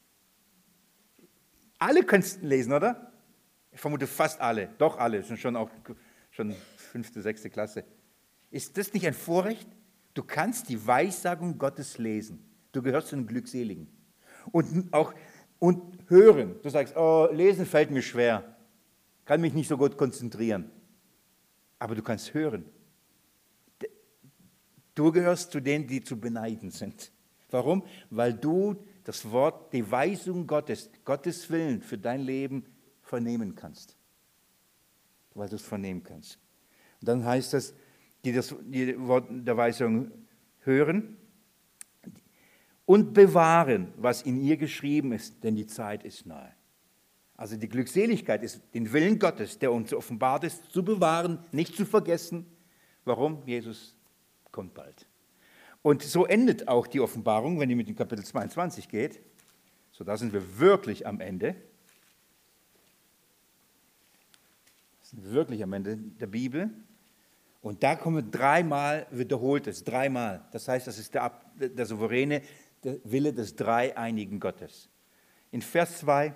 Alle können es lesen, oder? Ich vermute fast alle. Doch alle, sind schon auch schon fünfte, sechste Klasse. Ist das nicht ein Vorrecht? Du kannst die Weissagung Gottes lesen. Du gehörst zu den Glückseligen. Und auch und hören. Du sagst, oh, lesen fällt mir schwer. Kann mich nicht so gut konzentrieren. Aber du kannst hören. Du gehörst zu denen, die zu beneiden sind. Warum? Weil du das Wort, die Weisung Gottes, Gottes Willen für dein Leben vernehmen kannst. Weil du es vernehmen kannst. Und dann heißt es, die das die Wort der Weisung hören und bewahren, was in ihr geschrieben ist, denn die Zeit ist nahe. Also die Glückseligkeit ist, den Willen Gottes, der uns offenbart ist, zu bewahren, nicht zu vergessen. Warum? Jesus kommt bald. Und so endet auch die Offenbarung, wenn ihr mit dem Kapitel zweiundzwanzig geht. So, da sind wir wirklich am Ende. Wir sind wirklich am Ende der Bibel. Und da kommen wir dreimal, wiederholt es, dreimal. Das heißt, das ist der, der souveräne der Wille des dreieinigen Gottes. In Vers zwei,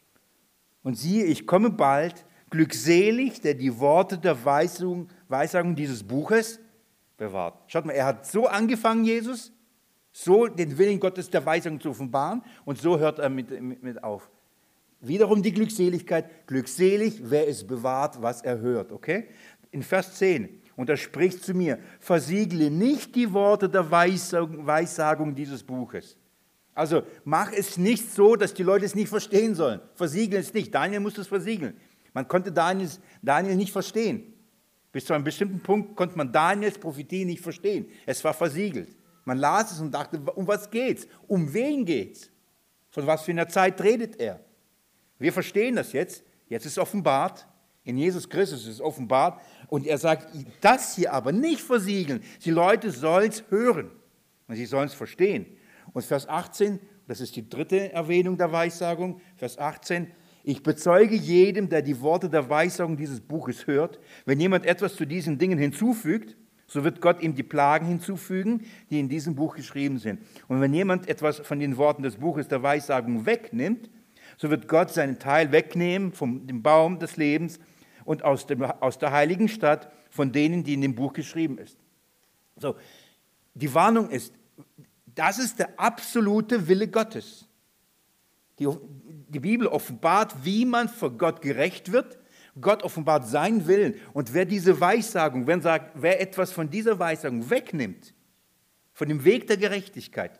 und siehe, ich komme bald, glückselig, der die Worte der Weisung, Weissagung dieses Buches bewahrt. Schaut mal, er hat so angefangen, Jesus, so den Willen Gottes der Weisung zu offenbaren, und so hört er mit, mit, mit auf. Wiederum die Glückseligkeit, glückselig, wer es bewahrt, was er hört, okay? In Vers zehn, und er spricht zu mir, versiegle nicht die Worte der Weissagung, Weissagung dieses Buches. Also mach es nicht so, dass die Leute es nicht verstehen sollen. Versiegle es nicht. Daniel musste es versiegeln. Man konnte Daniels, Daniel nicht verstehen. Bis zu einem bestimmten Punkt konnte man Daniels Prophetie nicht verstehen. Es war versiegelt. Man las es und dachte, um was geht's? Um wen geht's? Von was für einer Zeit redet er? Wir verstehen das jetzt. Jetzt ist es offenbart. In Jesus Christus ist es offenbart. Und er sagt, das hier aber nicht versiegeln. Die Leute sollen es hören. Und sie sollen es verstehen. Und Vers achtzehn, das ist die dritte Erwähnung der Weissagung, Vers achtzehn, ich bezeuge jedem, der die Worte der Weissagung dieses Buches hört, wenn jemand etwas zu diesen Dingen hinzufügt, so wird Gott ihm die Plagen hinzufügen, die in diesem Buch geschrieben sind. Und wenn jemand etwas von den Worten des Buches der Weissagung wegnimmt, so wird Gott seinen Teil wegnehmen vom dem Baum des Lebens und aus, dem, aus der heiligen Stadt von denen, die in dem Buch geschrieben ist. So, die Warnung ist, das ist der absolute Wille Gottes. Die, die Bibel offenbart, wie man vor Gott gerecht wird. Gott offenbart seinen Willen. Und wer diese Weissagung, wer, sagt, wer etwas von dieser Weissagung wegnimmt, von dem Weg der Gerechtigkeit,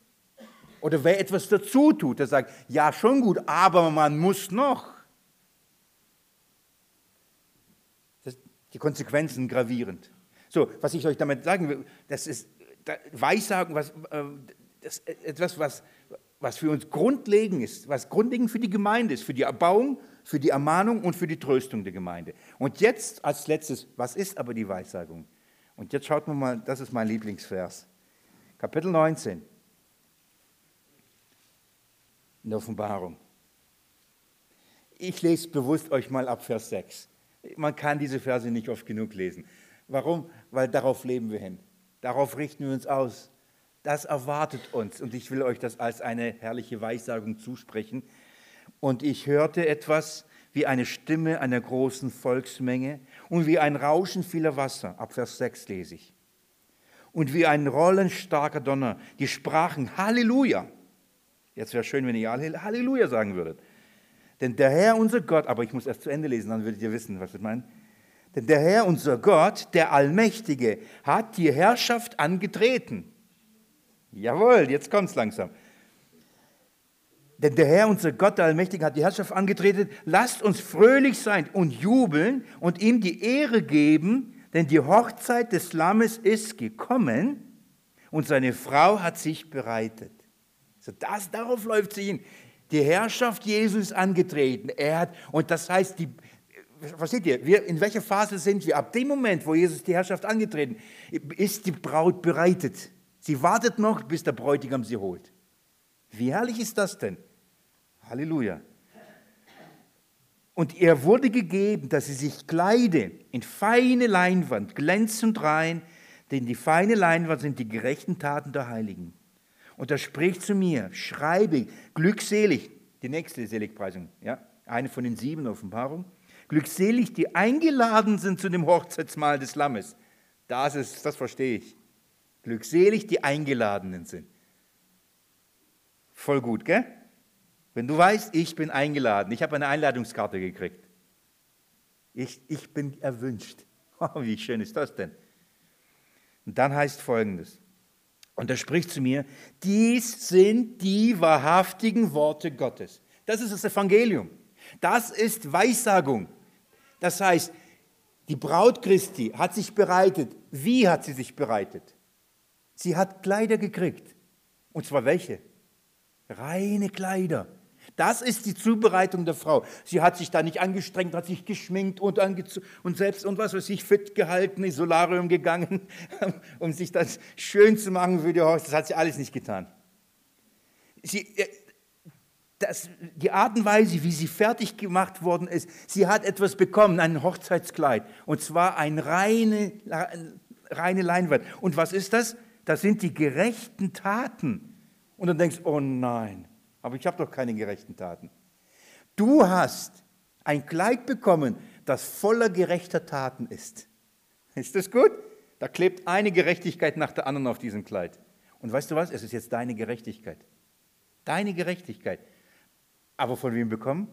oder wer etwas dazu tut, der sagt, ja schon gut, aber man muss noch. Das, die Konsequenzen sind gravierend. So, was ich euch damit sagen will, das ist Weissagen, was, äh, das ist etwas, was, was für uns grundlegend ist, was grundlegend für die Gemeinde ist, für die Erbauung, für die Ermahnung und für die Tröstung der Gemeinde. Und jetzt als letztes, was ist aber die Weissagung? Und jetzt schaut man mal, das ist mein Lieblingsvers. Kapitel neunzehn in der Offenbarung. Ich lese bewusst euch mal ab Vers sechs. Man kann diese Verse nicht oft genug lesen. Warum? Weil darauf leben wir hin. Darauf richten wir uns aus. Das erwartet uns. Und ich will euch das als eine herrliche Weissagung zusprechen. Und ich hörte etwas wie eine Stimme einer großen Volksmenge und wie ein Rauschen vieler Wasser. Ab Vers sechs lese ich. Und wie ein Rollen starker Donner. Die sprachen Halleluja. Jetzt wäre schön, wenn ihr Halleluja sagen würdet. Denn der Herr, unser Gott, aber ich muss erst zu Ende lesen, dann würdet ihr wissen, was ich meine. Denn der Herr, unser Gott, der Allmächtige, hat die Herrschaft angetreten. Jawohl, jetzt kommt es langsam. Denn der Herr, unser Gott, der Allmächtige, hat die Herrschaft angetreten. Lasst uns fröhlich sein und jubeln und ihm die Ehre geben, denn die Hochzeit des Lammes ist gekommen und seine Frau hat sich bereitet. So, das, darauf läuft sie hin. Die Herrschaft Jesus ist angetreten. Er hat, und das heißt, die, versteht ihr, wir, in welcher Phase sind wir? Ab dem Moment, wo Jesus die Herrschaft angetreten ist, die Braut bereitet. Sie wartet noch, bis der Bräutigam sie holt. Wie herrlich ist das denn? Halleluja. Und ihr wurde gegeben, dass sie sich kleide in feine Leinwand, glänzend rein, denn die feine Leinwand sind die gerechten Taten der Heiligen. Und er spricht zu mir, schreibe, glückselig, die nächste Seligpreisung, ja, eine von den sieben Offenbarungen, glückselig, die eingeladen sind zu dem Hochzeitsmahl des Lammes. Das ist, das verstehe ich. Glückselig, die Eingeladenen sind. Voll gut, gell? Wenn du weißt, ich bin eingeladen, ich habe eine Einladungskarte gekriegt. Ich, ich bin erwünscht. Oh, wie schön ist das denn? Und dann heißt Folgendes. Und er spricht zu mir, dies sind die wahrhaftigen Worte Gottes. Das ist das Evangelium. Das ist Weissagung. Das heißt, die Braut Christi hat sich bereitet. Wie hat sie sich bereitet? Sie hat Kleider gekriegt. Und zwar welche? Reine Kleider. Das ist die Zubereitung der Frau. Sie hat sich da nicht angestrengt, hat sich geschminkt und angezogen und selbst und was weiß ich, fit gehalten, ins Solarium gegangen, um sich das schön zu machen für die Hochzeit. Das hat sie alles nicht getan. Sie, das, die Art und Weise, wie sie fertig gemacht worden ist, sie hat etwas bekommen, ein Hochzeitskleid. Und zwar ein reine, reine Leinwand. Und was ist das? Das sind die gerechten Taten. Und dann denkst du, oh nein. Aber ich habe doch keine gerechten Taten. Du hast ein Kleid bekommen, das voller gerechter Taten ist. Ist das gut? Da klebt eine Gerechtigkeit nach der anderen auf diesem Kleid. Und weißt du was? Es ist jetzt deine Gerechtigkeit. Deine Gerechtigkeit. Aber von wem bekommen?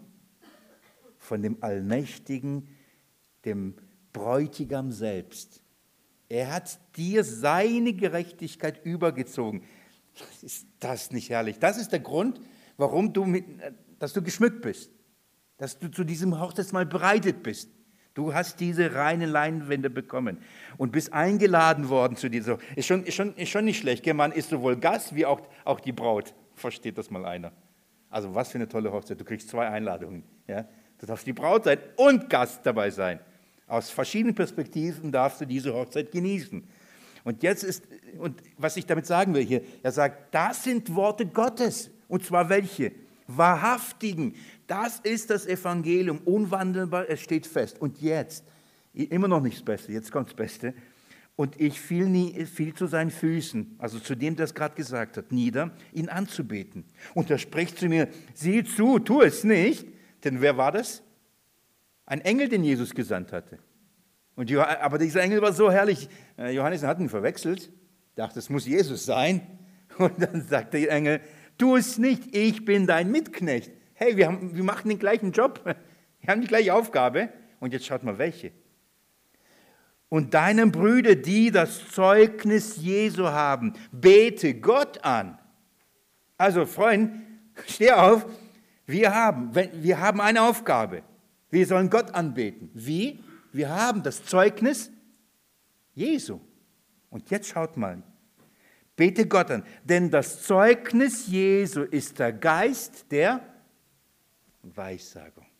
Von dem Allmächtigen, dem Bräutigam selbst. Er hat dir seine Gerechtigkeit übergezogen. Ist das nicht herrlich? Das ist der Grund, warum du, mit, dass du geschmückt bist, dass du zu diesem Hochzeitsmahl bereitet bist. Du hast diese reinen Leinwände bekommen und bist eingeladen worden zu dieser. Ist schon, ist schon, ist schon nicht schlecht, gell? Man ist sowohl Gast wie auch, auch die Braut. Versteht das mal einer? Also was für eine tolle Hochzeit. Du kriegst zwei Einladungen. Ja? Du darfst die Braut sein und Gast dabei sein. Aus verschiedenen Perspektiven darfst du diese Hochzeit genießen. Und jetzt ist, und was ich damit sagen will hier, er sagt, das sind Worte Gottes. Und zwar welche? Wahrhaftigen. Das ist das Evangelium, unwandelbar, es steht fest. Und jetzt, immer noch nicht das Beste, jetzt kommt das Beste. Und ich fiel, nie, fiel zu seinen Füßen, also zu dem, der es gerade gesagt hat, nieder, ihn anzubeten. Und er spricht zu mir, sieh zu, tu es nicht. Denn wer war das? Ein Engel, den Jesus gesandt hatte. Und, aber dieser Engel war so herrlich, Johannes hat ihn verwechselt, dachte, es muss Jesus sein. Und dann sagt der Engel, tu es nicht, ich bin dein Mitknecht. Hey, wir, haben, wir machen den gleichen Job, wir haben die gleiche Aufgabe. Und jetzt schaut mal, welche. Und deinen Brüder, die das Zeugnis Jesu haben, bete Gott an. Also, Freund, steh auf, wir haben, wir haben eine Aufgabe. Wir sollen Gott anbeten. Wie? Wir haben das Zeugnis Jesu. Und jetzt schaut mal, bete Gott an, denn das Zeugnis Jesu ist der Geist der Weissagung.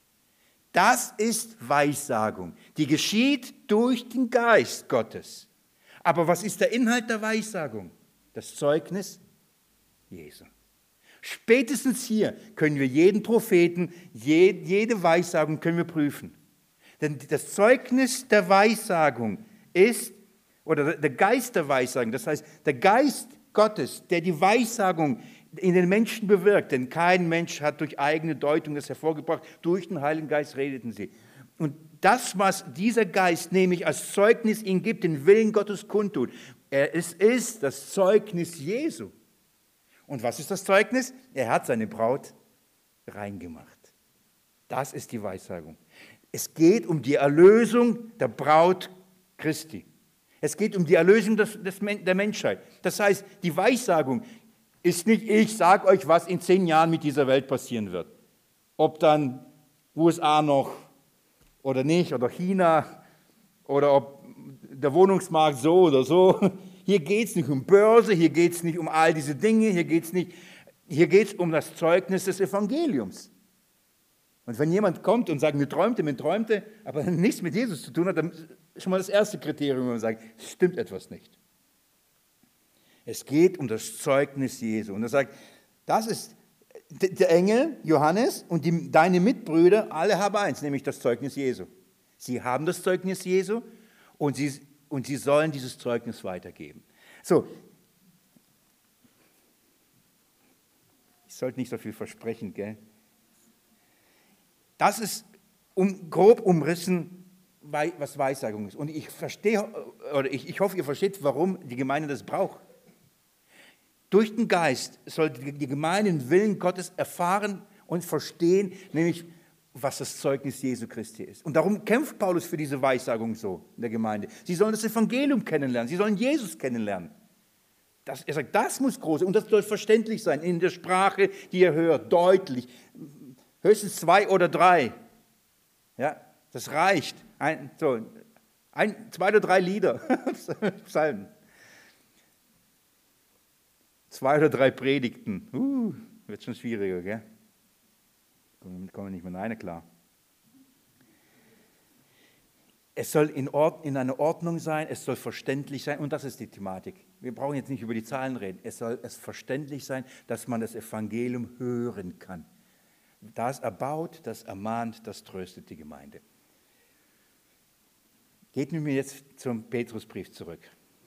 Das ist Weissagung, die geschieht durch den Geist Gottes. Aber was ist der Inhalt der Weissagung? Das Zeugnis Jesu. Spätestens hier können wir jeden Propheten, jede Weissagung können wir prüfen. Denn das Zeugnis der Weissagung ist, oder der Geist der Weissagung, das heißt, der Geist Gottes, der die Weissagung in den Menschen bewirkt, denn kein Mensch hat durch eigene Deutung das hervorgebracht, durch den Heiligen Geist redeten sie. Und das, was dieser Geist nämlich als Zeugnis ihnen gibt, den Willen Gottes kundtut, es ist das Zeugnis Jesu. Und was ist das Zeugnis? Er hat seine Braut reingemacht. Das ist die Weissagung. Es geht um die Erlösung der Braut Christi. Es geht um die Erlösung des, des, der Menschheit. Das heißt, die Weissagung ist nicht, ich sage euch, was in zehn Jahren mit dieser Welt passieren wird. Ob dann U S A noch oder nicht, oder China, oder ob der Wohnungsmarkt so oder so. Hier geht es nicht um Börse, hier geht es nicht um all diese Dinge, hier geht es nicht, hier geht es um das Zeugnis des Evangeliums. Und wenn jemand kommt und sagt, mir träumte, mir träumte, aber nichts mit Jesus zu tun hat, dann ist schon mal das erste Kriterium, wenn man sagt, es stimmt etwas nicht. Es geht um das Zeugnis Jesu. Und er sagt, das ist der Engel, Johannes, und die, deine Mitbrüder, alle haben eins, nämlich das Zeugnis Jesu. Sie haben das Zeugnis Jesu und sie, und sie sollen dieses Zeugnis weitergeben. So, ich sollte nicht so viel versprechen, gell? Das ist um, grob umrissen, was Weissagung ist. Und ich verstehe, oder ich, ich hoffe, ihr versteht, warum die Gemeinde das braucht. Durch den Geist soll die Gemeinde den Willen Gottes erfahren und verstehen, nämlich was das Zeugnis Jesu Christi ist. Und darum kämpft Paulus für diese Weissagung so in der Gemeinde. Sie sollen das Evangelium kennenlernen, sie sollen Jesus kennenlernen. Das, er sagt, das muss groß sein und das soll verständlich sein, in der Sprache, die ihr hört, deutlich. Höchstens zwei oder drei. Ja, das reicht. Ein, so, ein, zwei oder drei Lieder, Psalmen. Zwei oder drei Predigten. Uh, wird schon schwieriger, gell? Damit kommen wir nicht mehr rein, klar. Es soll in, Ord, in einer Ordnung sein, es soll verständlich sein und das ist die Thematik. Wir brauchen jetzt nicht über die Zahlen reden. Es soll es verständlich sein, dass man das Evangelium hören kann. Das erbaut, das ermahnt, das tröstet die Gemeinde. Geht mit mir jetzt zum Petrusbrief zurück.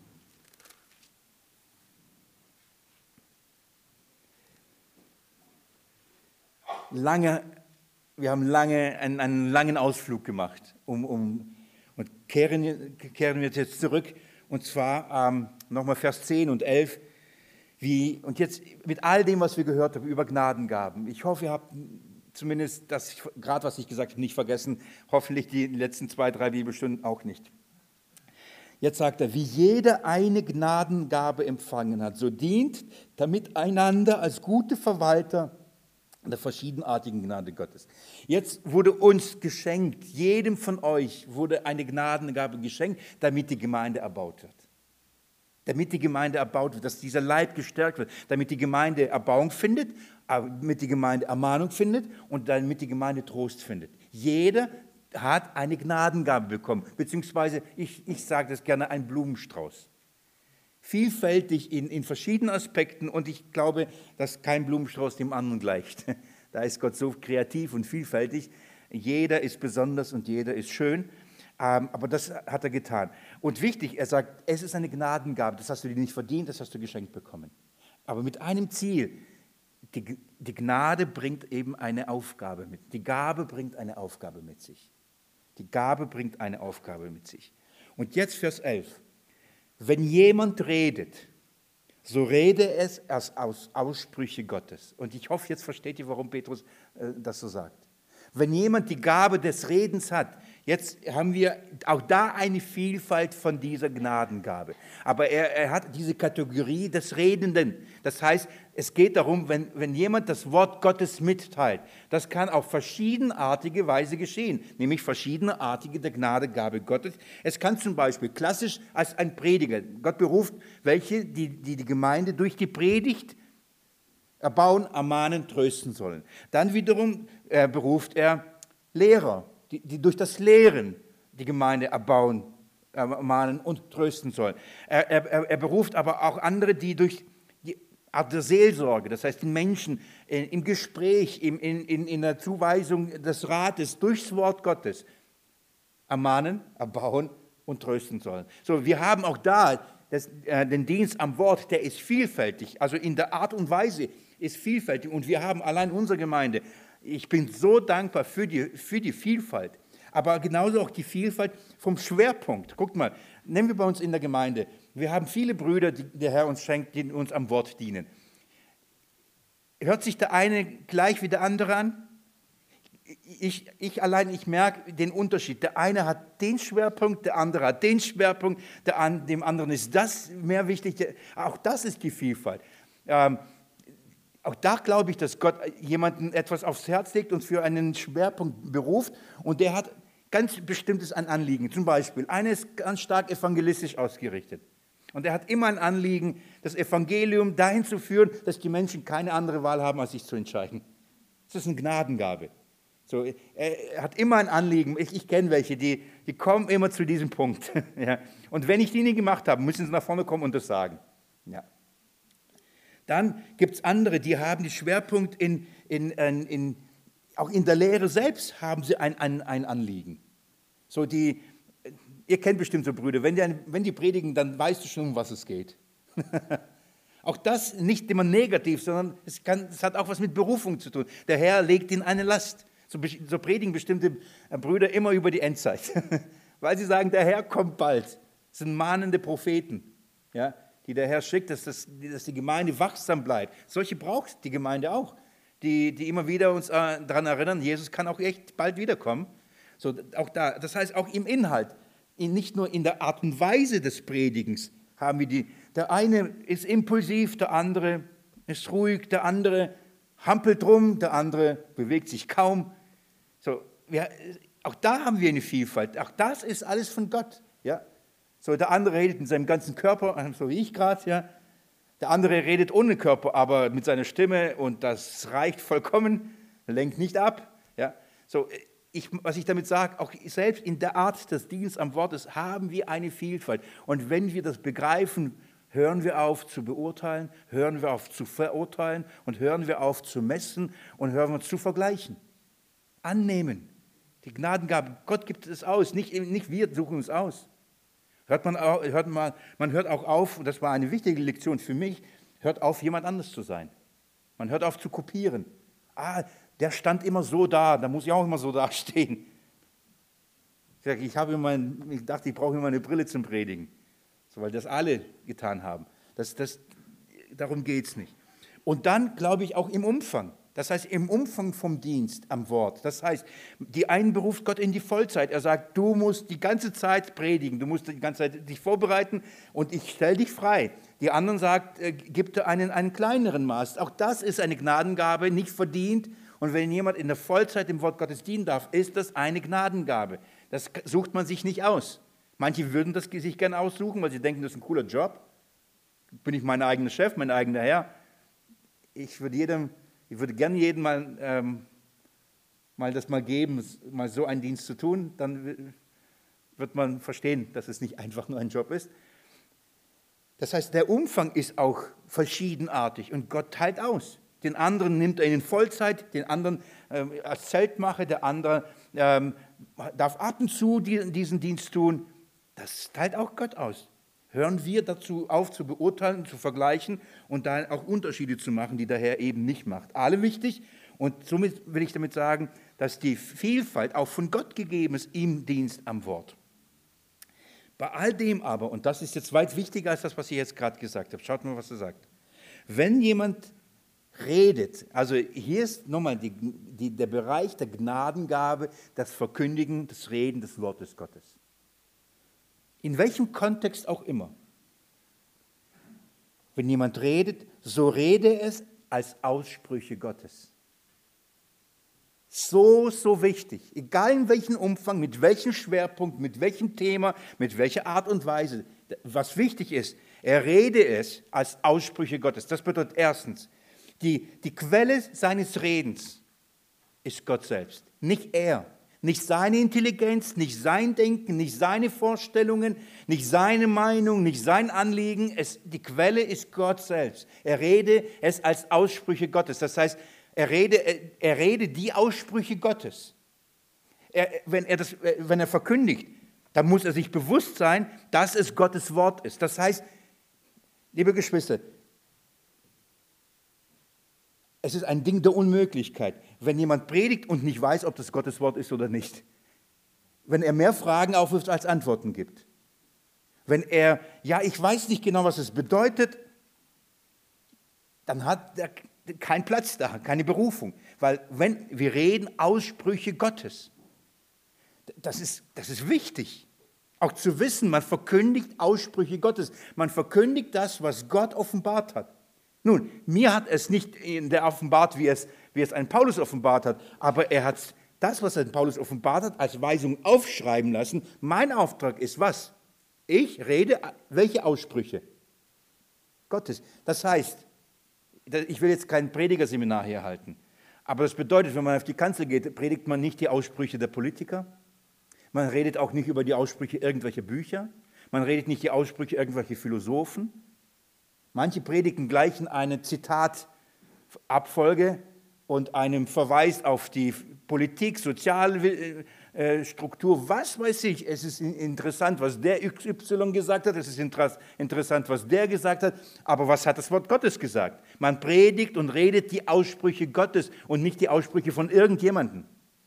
Lange, wir haben lange einen, einen langen Ausflug gemacht, um, um, und kehren, kehren wir jetzt zurück, und zwar ähm, nochmal Vers zehn und elf, wie, und jetzt mit all dem, was wir gehört haben, über Gnadengaben. Ich hoffe, ihr habt zumindest das, gerade was ich gesagt habe, nicht vergessen, hoffentlich die letzten zwei, drei Bibelstunden auch nicht. Jetzt sagt er, wie jeder eine Gnadengabe empfangen hat, so dient damit einander als gute Verwalter der verschiedenartigen Gnade Gottes. Jetzt wurde uns geschenkt, jedem von euch wurde eine Gnadengabe geschenkt, damit die Gemeinde erbaut wird. Damit die Gemeinde erbaut wird, dass dieser Leib gestärkt wird, damit die Gemeinde Erbauung findet, damit die Gemeinde Ermahnung findet und damit die Gemeinde Trost findet. Jeder hat eine Gnadengabe bekommen, beziehungsweise, ich, ich sage das gerne, ein Blumenstrauß. Vielfältig in, in verschiedenen Aspekten und ich glaube, dass kein Blumenstrauß dem anderen gleicht. Da ist Gott so kreativ und vielfältig. Jeder ist besonders und jeder ist schön, aber das hat er getan. Und wichtig, er sagt, es ist eine Gnadengabe, das hast du dir nicht verdient, das hast du geschenkt bekommen. Aber mit einem Ziel, die, die Gnade bringt eben eine Aufgabe mit. Die Gabe bringt eine Aufgabe mit sich. Die Gabe bringt eine Aufgabe mit sich. Und jetzt Vers elf. Wenn jemand redet, so rede es erst aus Aussprüche Gottes. Und ich hoffe, jetzt versteht ihr, warum Petrus äh, das so sagt. Wenn jemand die Gabe des Redens hat, jetzt haben wir auch da eine Vielfalt von dieser Gnadengabe. Aber er, er hat diese Kategorie des Redenden. Das heißt, es geht darum, wenn, wenn jemand das Wort Gottes mitteilt, das kann auf verschiedenartige Weise geschehen, nämlich verschiedenartige der Gnadengabe Gottes. Es kann zum Beispiel klassisch als ein Prediger, Gott beruft welche, die die, die Gemeinde durch die Predigt erbauen, ermahnen, trösten sollen. Dann wiederum äh, beruft er Lehrer, die, die durch das Lehren die Gemeinde erbauen, ermahnen und trösten sollen. Er, er, er beruft aber auch andere, die durch die Art der Seelsorge, das heißt die Menschen in, im Gespräch, in, in, in der Zuweisung des Rates durchs Wort Gottes ermahnen, erbauen und trösten sollen. So, wir haben auch da das, äh, den Dienst am Wort, der ist vielfältig, also in der Art und Weise ist vielfältig. Und wir haben allein unsere Gemeinde, ich bin so dankbar für die, für die Vielfalt, aber genauso auch die Vielfalt vom Schwerpunkt. Guckt mal, nehmen wir bei uns in der Gemeinde, wir haben viele Brüder, die der Herr uns schenkt, die uns am Wort dienen. Hört sich der eine gleich wie der andere an? Ich, ich allein, ich merke den Unterschied. Der eine hat den Schwerpunkt, der andere hat den Schwerpunkt, der an, dem anderen ist das mehr wichtig. Der, auch das ist die Vielfalt. Ähm, auch da glaube ich, dass Gott jemanden etwas aufs Herz legt und für einen Schwerpunkt beruft und der hat ganz bestimmtes ein Anliegen. Zum Beispiel, einer ist ganz stark evangelistisch ausgerichtet und er hat immer ein Anliegen, das Evangelium dahin zu führen, dass die Menschen keine andere Wahl haben, als sich zu entscheiden. Das ist eine Gnadengabe. So, er hat immer ein Anliegen, ich, ich kenne welche, die, die kommen immer zu diesem Punkt. Ja. Und wenn ich die nicht gemacht habe, müssen sie nach vorne kommen und das sagen. Ja. Dann gibt es andere, die haben den Schwerpunkt, in, in, in, in, auch in der Lehre selbst haben sie ein, ein, ein Anliegen. So die, ihr kennt bestimmt so Brüder, wenn die, wenn die predigen, dann weißt du schon, um was es geht. Auch das nicht immer negativ, sondern es, kann, es hat auch was mit Berufung zu tun. Der Herr legt ihnen eine Last. So, so predigen bestimmte Brüder immer über die Endzeit, weil sie sagen, der Herr kommt bald. Das sind mahnende Propheten, ja, die der Herr schickt, dass, das, dass die Gemeinde wachsam bleibt. Solche braucht die Gemeinde auch, die, die immer wieder uns äh, daran erinnern, Jesus kann auch echt bald wiederkommen. So, auch da, das heißt auch im Inhalt, nicht nur in der Art und Weise des Predigens haben wir die. Der eine ist impulsiv, der andere ist ruhig, der andere hampelt rum, der andere bewegt sich kaum. So, wir, auch da haben wir eine Vielfalt. Auch das ist alles von Gott. Ja? So, der andere redet in seinem ganzen Körper, so wie ich gerade. Ja? Der andere redet ohne Körper, aber mit seiner Stimme und das reicht vollkommen, lenkt nicht ab. Ja? So, ich, was ich damit sage, auch selbst in der Art des Dienstes am Wort haben wir eine Vielfalt. Und wenn wir das begreifen, hören wir auf zu beurteilen, hören wir auf zu verurteilen und hören wir auf zu messen und hören wir zu vergleichen. Annehmen. Die Gnadengabe, Gott gibt es aus, nicht, nicht wir suchen es aus. Hört man, auch, hört man, man hört auch auf, und das war eine wichtige Lektion für mich, hört auf, jemand anders zu sein. Man hört auf zu kopieren. Ah, der stand immer so da, da muss ich auch immer so dastehen. Ich, sag, ich, habe immer, ich dachte, ich brauche immer eine Brille zum Predigen, so, weil das alle getan haben. Das, das, darum geht es nicht. Und dann glaube ich auch im Umfang. Das heißt, im Umfang vom Dienst am Wort. Das heißt, die einen beruft Gott in die Vollzeit. Er sagt, du musst die ganze Zeit predigen, du musst die ganze Zeit dich vorbereiten und ich stelle dich frei. Die anderen sagt, äh, gib dir einen, einen kleineren Maß. Auch das ist eine Gnadengabe, nicht verdient. Und wenn jemand in der Vollzeit dem Wort Gottes dienen darf, ist das eine Gnadengabe. Das sucht man sich nicht aus. Manche würden das sich gerne aussuchen, weil sie denken, das ist ein cooler Job. Bin ich mein eigener Chef, mein eigener Herr. Ich würde jedem... Ich würde gerne jedem mal, ähm, mal das mal geben, mal so einen Dienst zu tun, dann wird man verstehen, dass es nicht einfach nur ein Job ist. Das heißt, der Umfang ist auch verschiedenartig und Gott teilt aus. Den anderen nimmt er in Vollzeit, den anderen ähm, als Zeltmacher, der andere ähm, darf ab und zu diesen Dienst tun. Das teilt auch Gott aus. Hören wir dazu auf, zu beurteilen, zu vergleichen und dann auch Unterschiede zu machen, die der Herr eben nicht macht. Alle wichtig und somit will ich damit sagen, dass die Vielfalt auch von Gott gegeben ist im Dienst am Wort. Bei all dem aber, und das ist jetzt weit wichtiger als das, was ich jetzt gerade gesagt habe, schaut mal, was er sagt. Wenn jemand redet, also hier ist nochmal die, die, der Bereich der Gnadengabe, das Verkündigen, das Reden des Wortes Gottes. In welchem Kontext auch immer. Wenn jemand redet, so rede es als Aussprüche Gottes. So, so wichtig. Egal in welchem Umfang, mit welchem Schwerpunkt, mit welchem Thema, mit welcher Art und Weise. Was wichtig ist, er rede es als Aussprüche Gottes. Das bedeutet erstens, die, die Quelle seines Redens ist Gott selbst, nicht er. Nicht seine Intelligenz, nicht sein Denken, nicht seine Vorstellungen, nicht seine Meinung, nicht sein Anliegen. Es, die Quelle ist Gott selbst. Er rede es als Aussprüche Gottes. Das heißt, er rede, er rede die Aussprüche Gottes. Er, wenn, er das, wenn er verkündigt, dann muss er sich bewusst sein, dass es Gottes Wort ist. Das heißt, liebe Geschwister, es ist ein Ding der Unmöglichkeit, wenn jemand predigt und nicht weiß, ob das Gottes Wort ist oder nicht. Wenn er mehr Fragen aufwirft, als Antworten gibt. Wenn er, ja, ich weiß nicht genau, was es bedeutet, dann hat er keinen Platz da, keine Berufung. Weil wenn wir reden, Aussprüche Gottes, das ist, das ist wichtig. Auch zu wissen, man verkündigt Aussprüche Gottes. Man verkündigt das, was Gott offenbart hat. Nun, mir hat es nicht in der offenbart, wie es, wie es ein Paulus offenbart hat, aber er hat das, was ein Paulus offenbart hat, als Weisung aufschreiben lassen. Mein Auftrag ist was? Ich rede, welche Aussprüche? Gottes. Das heißt, ich will jetzt kein Predigerseminar hier halten, aber das bedeutet, wenn man auf die Kanzel geht, predigt man nicht die Aussprüche der Politiker, man redet auch nicht über die Aussprüche irgendwelcher Bücher, man redet nicht die Aussprüche irgendwelcher Philosophen. Manche Predigen gleichen eine Zitatabfolge und einem Verweis auf die Politik, Sozialstruktur, was weiß ich. Es ist interessant, was der X Y gesagt hat, es ist interessant, was der gesagt hat, aber was hat das Wort Gottes gesagt? Man predigt und redet die Aussprüche Gottes und nicht die Aussprüche von irgendjemandem.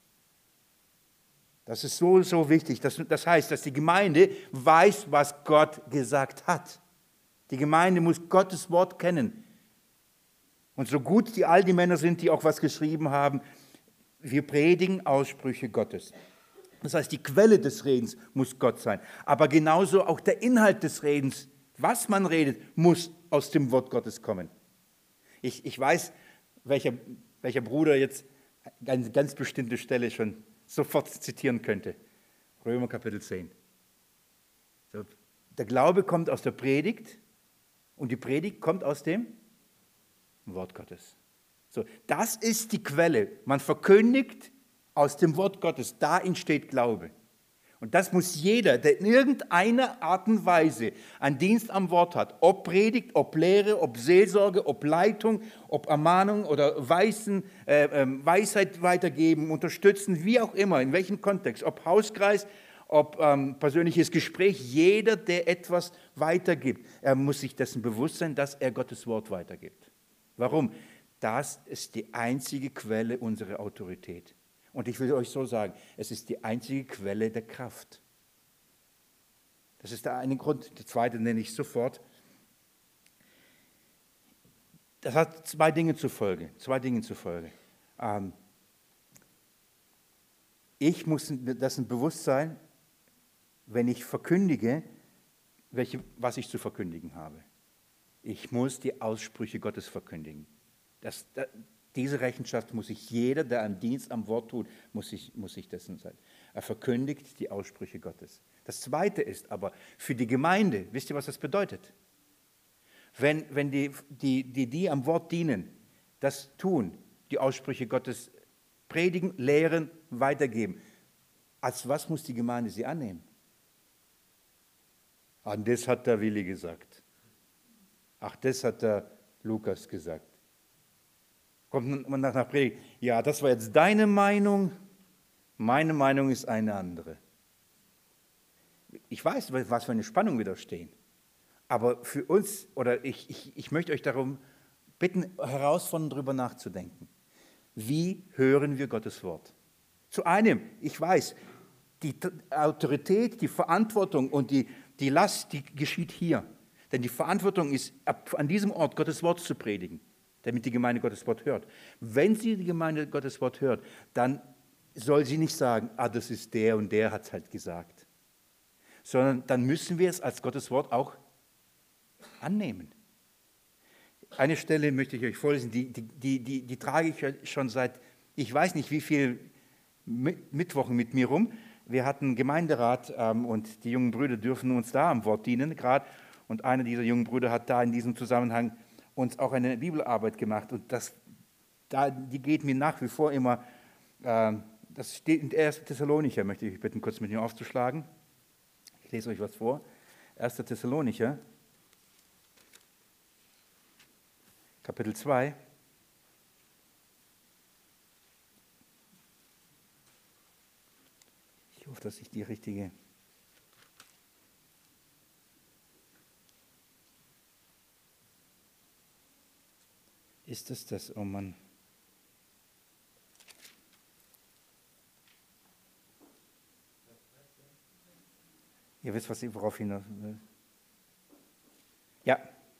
Das ist so, so wichtig. Das, das heißt, dass die Gemeinde weiß, was Gott gesagt hat. Die Gemeinde muss Gottes Wort kennen. Und so gut die all die Männer sind, die auch was geschrieben haben, wir predigen Aussprüche Gottes. Das heißt, die Quelle des Redens muss Gott sein. Aber genauso auch der Inhalt des Redens, Was man redet, muss aus dem Wort Gottes kommen. Ich, ich weiß, welcher, welcher Bruder jetzt eine ganz bestimmte Stelle schon sofort zitieren könnte. Römer Kapitel zehn. So, der Glaube kommt aus der Predigt und die Predigt kommt aus dem Wort Gottes. So, das ist die Quelle. Man verkündigt aus dem Wort Gottes. Da entsteht Glaube. Und das muss jeder, der in irgendeiner Art und Weise einen Dienst am Wort hat, ob Predigt, ob Lehre, ob Seelsorge, ob Leitung, ob Ermahnung oder Weisen, äh, äh, Weisheit weitergeben, unterstützen, wie auch immer, in welchem Kontext, ob Hauskreis, ob ähm, persönliches Gespräch, jeder, der etwas weitergibt, er muss sich dessen bewusst sein, dass er Gottes Wort weitergibt. Warum? Das ist die einzige Quelle unserer Autorität. Und ich will euch so sagen, es ist die einzige Quelle der Kraft. Das ist der eine Grund. Der zweite nenne ich sofort. Das hat zwei Dinge zur Folge. Zwei Dinge zur Folge. Ähm, ich muss dessen bewusst sein, wenn ich verkündige, welche, was ich zu verkündigen habe. Ich muss die Aussprüche Gottes verkündigen. Das, das, diese Rechenschaft muss sich jeder, der einen Dienst am Wort tut, muss sich, muss sich dessen sein. Er verkündigt die Aussprüche Gottes. Das Zweite ist aber, für die Gemeinde, wisst ihr, was das bedeutet? Wenn, wenn die, die, die, die am Wort dienen, das tun, die Aussprüche Gottes predigen, lehren, weitergeben, als was muss die Gemeinde sie annehmen? An das hat der Willi gesagt. Ach, das hat der Lukas gesagt. Kommt man nach der Predigt, ja, das war jetzt deine Meinung, meine Meinung ist eine andere. Ich weiß, was für eine Spannung wir da stehen. Aber für uns, oder ich, ich, ich möchte euch darum bitten, herausfordern, darüber nachzudenken. Wie hören wir Gottes Wort? Zu einem, ich weiß, die Autorität, die Verantwortung und die, die Last, die geschieht hier. Denn die Verantwortung ist, an diesem Ort Gottes Wort zu predigen, damit die Gemeinde Gottes Wort hört. Wenn sie die Gemeinde Gottes Wort hört, dann soll sie nicht sagen, ah, das ist der und der hat es halt gesagt. Sondern dann müssen wir es als Gottes Wort auch annehmen. Eine Stelle möchte ich euch vorlesen, die, die, die, die, die trage ich schon seit, ich weiß nicht wie viel Mittwochen mit mir rum. Wir hatten Gemeinderat ähm, und die jungen Brüder dürfen uns da am Wort dienen gerade. Und einer dieser jungen Brüder hat da in diesem Zusammenhang uns auch eine Bibelarbeit gemacht. Und das, da, die geht mir nach wie vor immer, äh, das steht in erster Thessalonicher, möchte ich euch bitten, kurz mit mir aufzuschlagen. Ich lese euch was vor. erster Thessalonicher, Kapitel zwei. Ich hoffe, dass ich die richtige... Ist es das, oh Mann? Ihr wisst, was ich worauf hinaus will. Ja.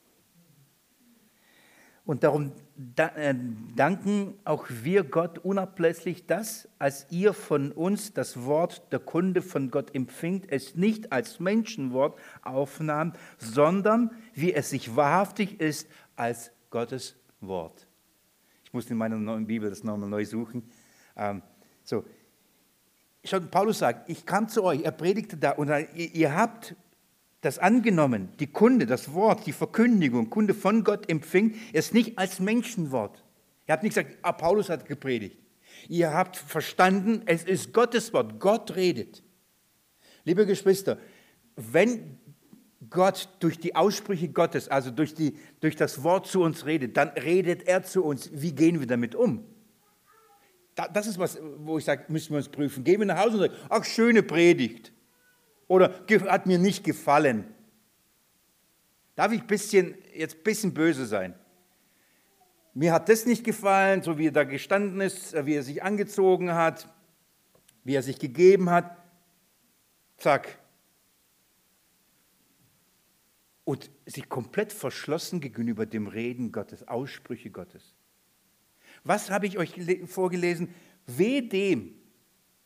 Und darum danken auch wir Gott unablässig, dass, als ihr von uns das Wort der Kunde von Gott empfingt, es nicht als Menschenwort aufnahm, sondern, wie es sich wahrhaftig ist, als Gottes Wort. Ich muss in meiner neuen Bibel das nochmal neu suchen. Ähm, so. Schon Paulus sagt, ich kam zu euch, er predigte da und ihr, ihr habt das angenommen, die Kunde, das Wort, die Verkündigung, Kunde von Gott empfing, es nicht als Menschenwort. Ihr habt nicht gesagt, ah, Paulus hat gepredigt. Ihr habt verstanden, es ist Gottes Wort, Gott redet. Liebe Geschwister, wenn Gott durch die Aussprüche Gottes, also durch, die, durch das Wort zu uns redet, dann redet er zu uns. Wie gehen wir damit um? Das ist was, wo ich sage, müssen wir uns prüfen. Gehen wir nach Hause und sagen, ach, schöne Predigt. Oder hat mir nicht gefallen. Darf ich bisschen, jetzt ein bisschen böse sein? Mir hat das nicht gefallen, so wie er da gestanden ist, wie er sich angezogen hat, wie er sich gegeben hat. Zack. Und sich komplett verschlossen gegenüber dem Reden Gottes, Aussprüche Gottes. Was habe ich euch vorgelesen? Wehe dem,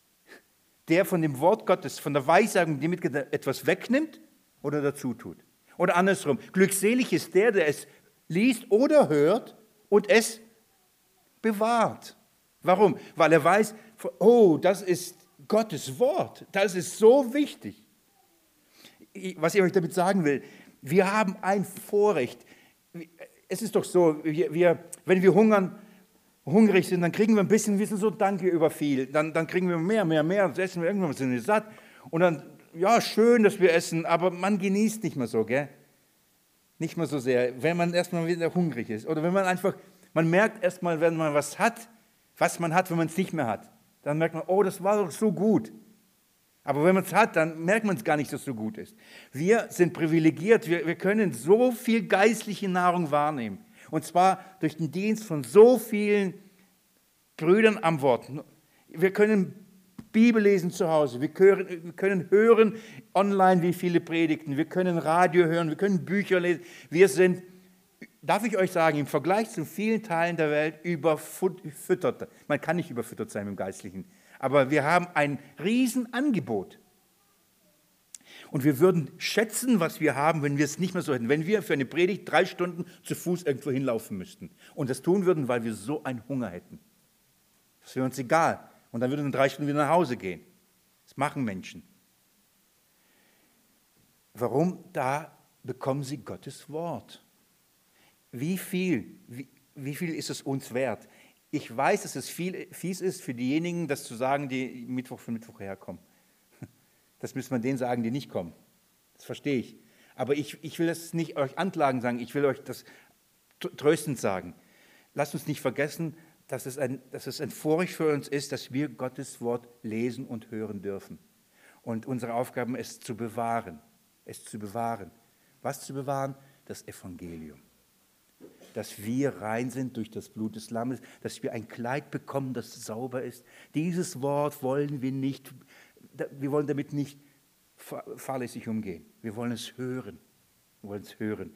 der von dem Wort Gottes, von der Weissagung, die mitgeteilt etwas wegnimmt oder dazu tut. Oder andersrum, glückselig ist der, der es liest oder hört und es bewahrt. Warum? Weil er weiß, oh, das ist Gottes Wort. Das ist so wichtig. Was ich euch damit sagen will, wir haben ein Vorrecht. Es ist doch so, wir, wir, wenn wir hungern, hungrig sind, dann kriegen wir ein bisschen, wir sind so Danke über viel. Dann, dann kriegen wir mehr, mehr, mehr, und essen wir irgendwann, sind wir satt. Und dann, ja, schön, dass wir essen, aber man genießt nicht mehr so, gell? Nicht mehr so sehr, wenn man erstmal wieder hungrig ist. Oder wenn man einfach, man merkt erstmal, wenn man was hat, was man hat, wenn man es nicht mehr hat. Dann merkt man, oh, das war doch so gut. Aber wenn man es hat, dann merkt man es gar nicht, dass es so gut ist. Wir sind privilegiert, wir, wir können so viel geistliche Nahrung wahrnehmen. Und zwar durch den Dienst von so vielen Brüdern am Wort. Wir können Bibel lesen zu Hause, wir können, wir können hören online wie viele Predigten, wir können Radio hören, wir können Bücher lesen. Wir sind, darf ich euch sagen, im Vergleich zu vielen Teilen der Welt überfüttert. Man kann nicht überfüttert sein im Geistlichen, aber wir haben ein Riesenangebot. Und wir würden schätzen, was wir haben, wenn wir es nicht mehr so hätten. Wenn wir für eine Predigt drei Stunden zu Fuß irgendwo hinlaufen müssten. Und das tun würden, weil wir so einen Hunger hätten. Das wäre uns egal. Und dann würden wir in drei Stunden wieder nach Hause gehen. Das machen Menschen. Warum? Da bekommen sie Gottes Wort. Wie viel, wie, wie viel ist es uns wert? Ich weiß, dass es viel, fies ist für diejenigen, das zu sagen, die Mittwoch für Mittwoch herkommen. Das müsste man denen sagen, die nicht kommen. Das verstehe ich. Aber ich, ich will das nicht euch anklagen sagen, ich will euch das tröstend sagen. Lasst uns nicht vergessen, dass es, ein, dass es ein Vorrecht für uns ist, dass wir Gottes Wort lesen und hören dürfen. Und unsere Aufgabe ist, es zu bewahren. Es zu bewahren. Was zu bewahren? Das Evangelium. Dass wir rein sind durch das Blut des Lammes, dass wir ein Kleid bekommen, das sauber ist. Dieses Wort wollen wir nicht, wir wollen damit nicht fahrlässig umgehen. Wir wollen es hören. Wir wollen es hören.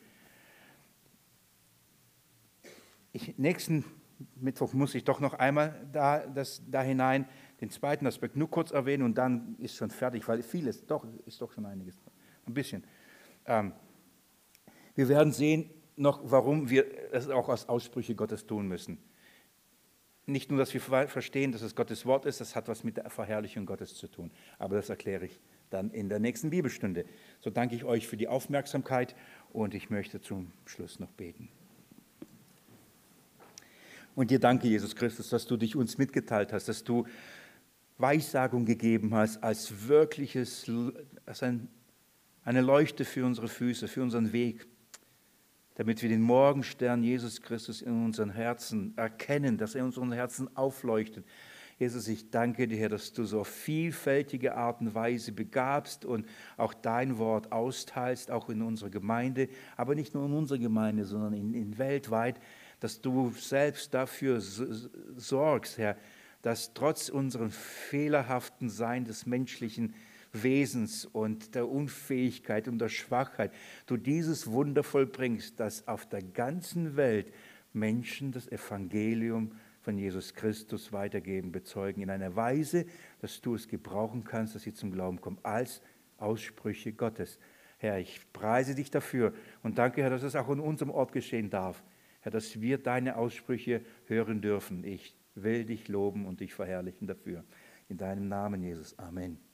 Ich, nächsten Mittwoch muss ich doch noch einmal da, das, da hinein den zweiten Aspekt nur kurz erwähnen und dann ist schon fertig, weil vieles, doch, ist doch schon einiges. Ein bisschen. Ähm, wir werden sehen noch, warum wir es auch als Aussprüche Gottes tun müssen. Nicht nur, dass wir verstehen, dass es Gottes Wort ist, das hat was mit der Verherrlichung Gottes zu tun. Aber das erkläre ich dann in der nächsten Bibelstunde. So danke ich euch für die Aufmerksamkeit und ich möchte zum Schluss noch beten. Und dir danke, Jesus Christus, dass du dich uns mitgeteilt hast, dass du Weissagung gegeben hast als wirkliches, als ein, eine Leuchte für unsere Füße, für unseren Weg, damit wir den Morgenstern Jesus Christus in unseren Herzen erkennen, dass er in unseren Herzen aufleuchtet. Jesus, ich danke dir, Herr, dass du so auf vielfältige Art und Weise begabst und auch dein Wort austeilst, auch in unserer Gemeinde, aber nicht nur in unserer Gemeinde, sondern in, in weltweit, dass du selbst dafür sorgst, Herr, dass trotz unserem fehlerhaften Sein des menschlichen Wesens und der Unfähigkeit und der Schwachheit, du dieses Wunder vollbringst, dass auf der ganzen Welt Menschen das Evangelium von Jesus Christus weitergeben, bezeugen, in einer Weise, dass du es gebrauchen kannst, dass sie zum Glauben kommen, als Aussprüche Gottes. Herr, ich preise dich dafür und danke, Herr, dass es auch in unserem Ort geschehen darf. Herr, dass wir deine Aussprüche hören dürfen. Ich will dich loben und dich verherrlichen dafür. In deinem Namen, Jesus. Amen.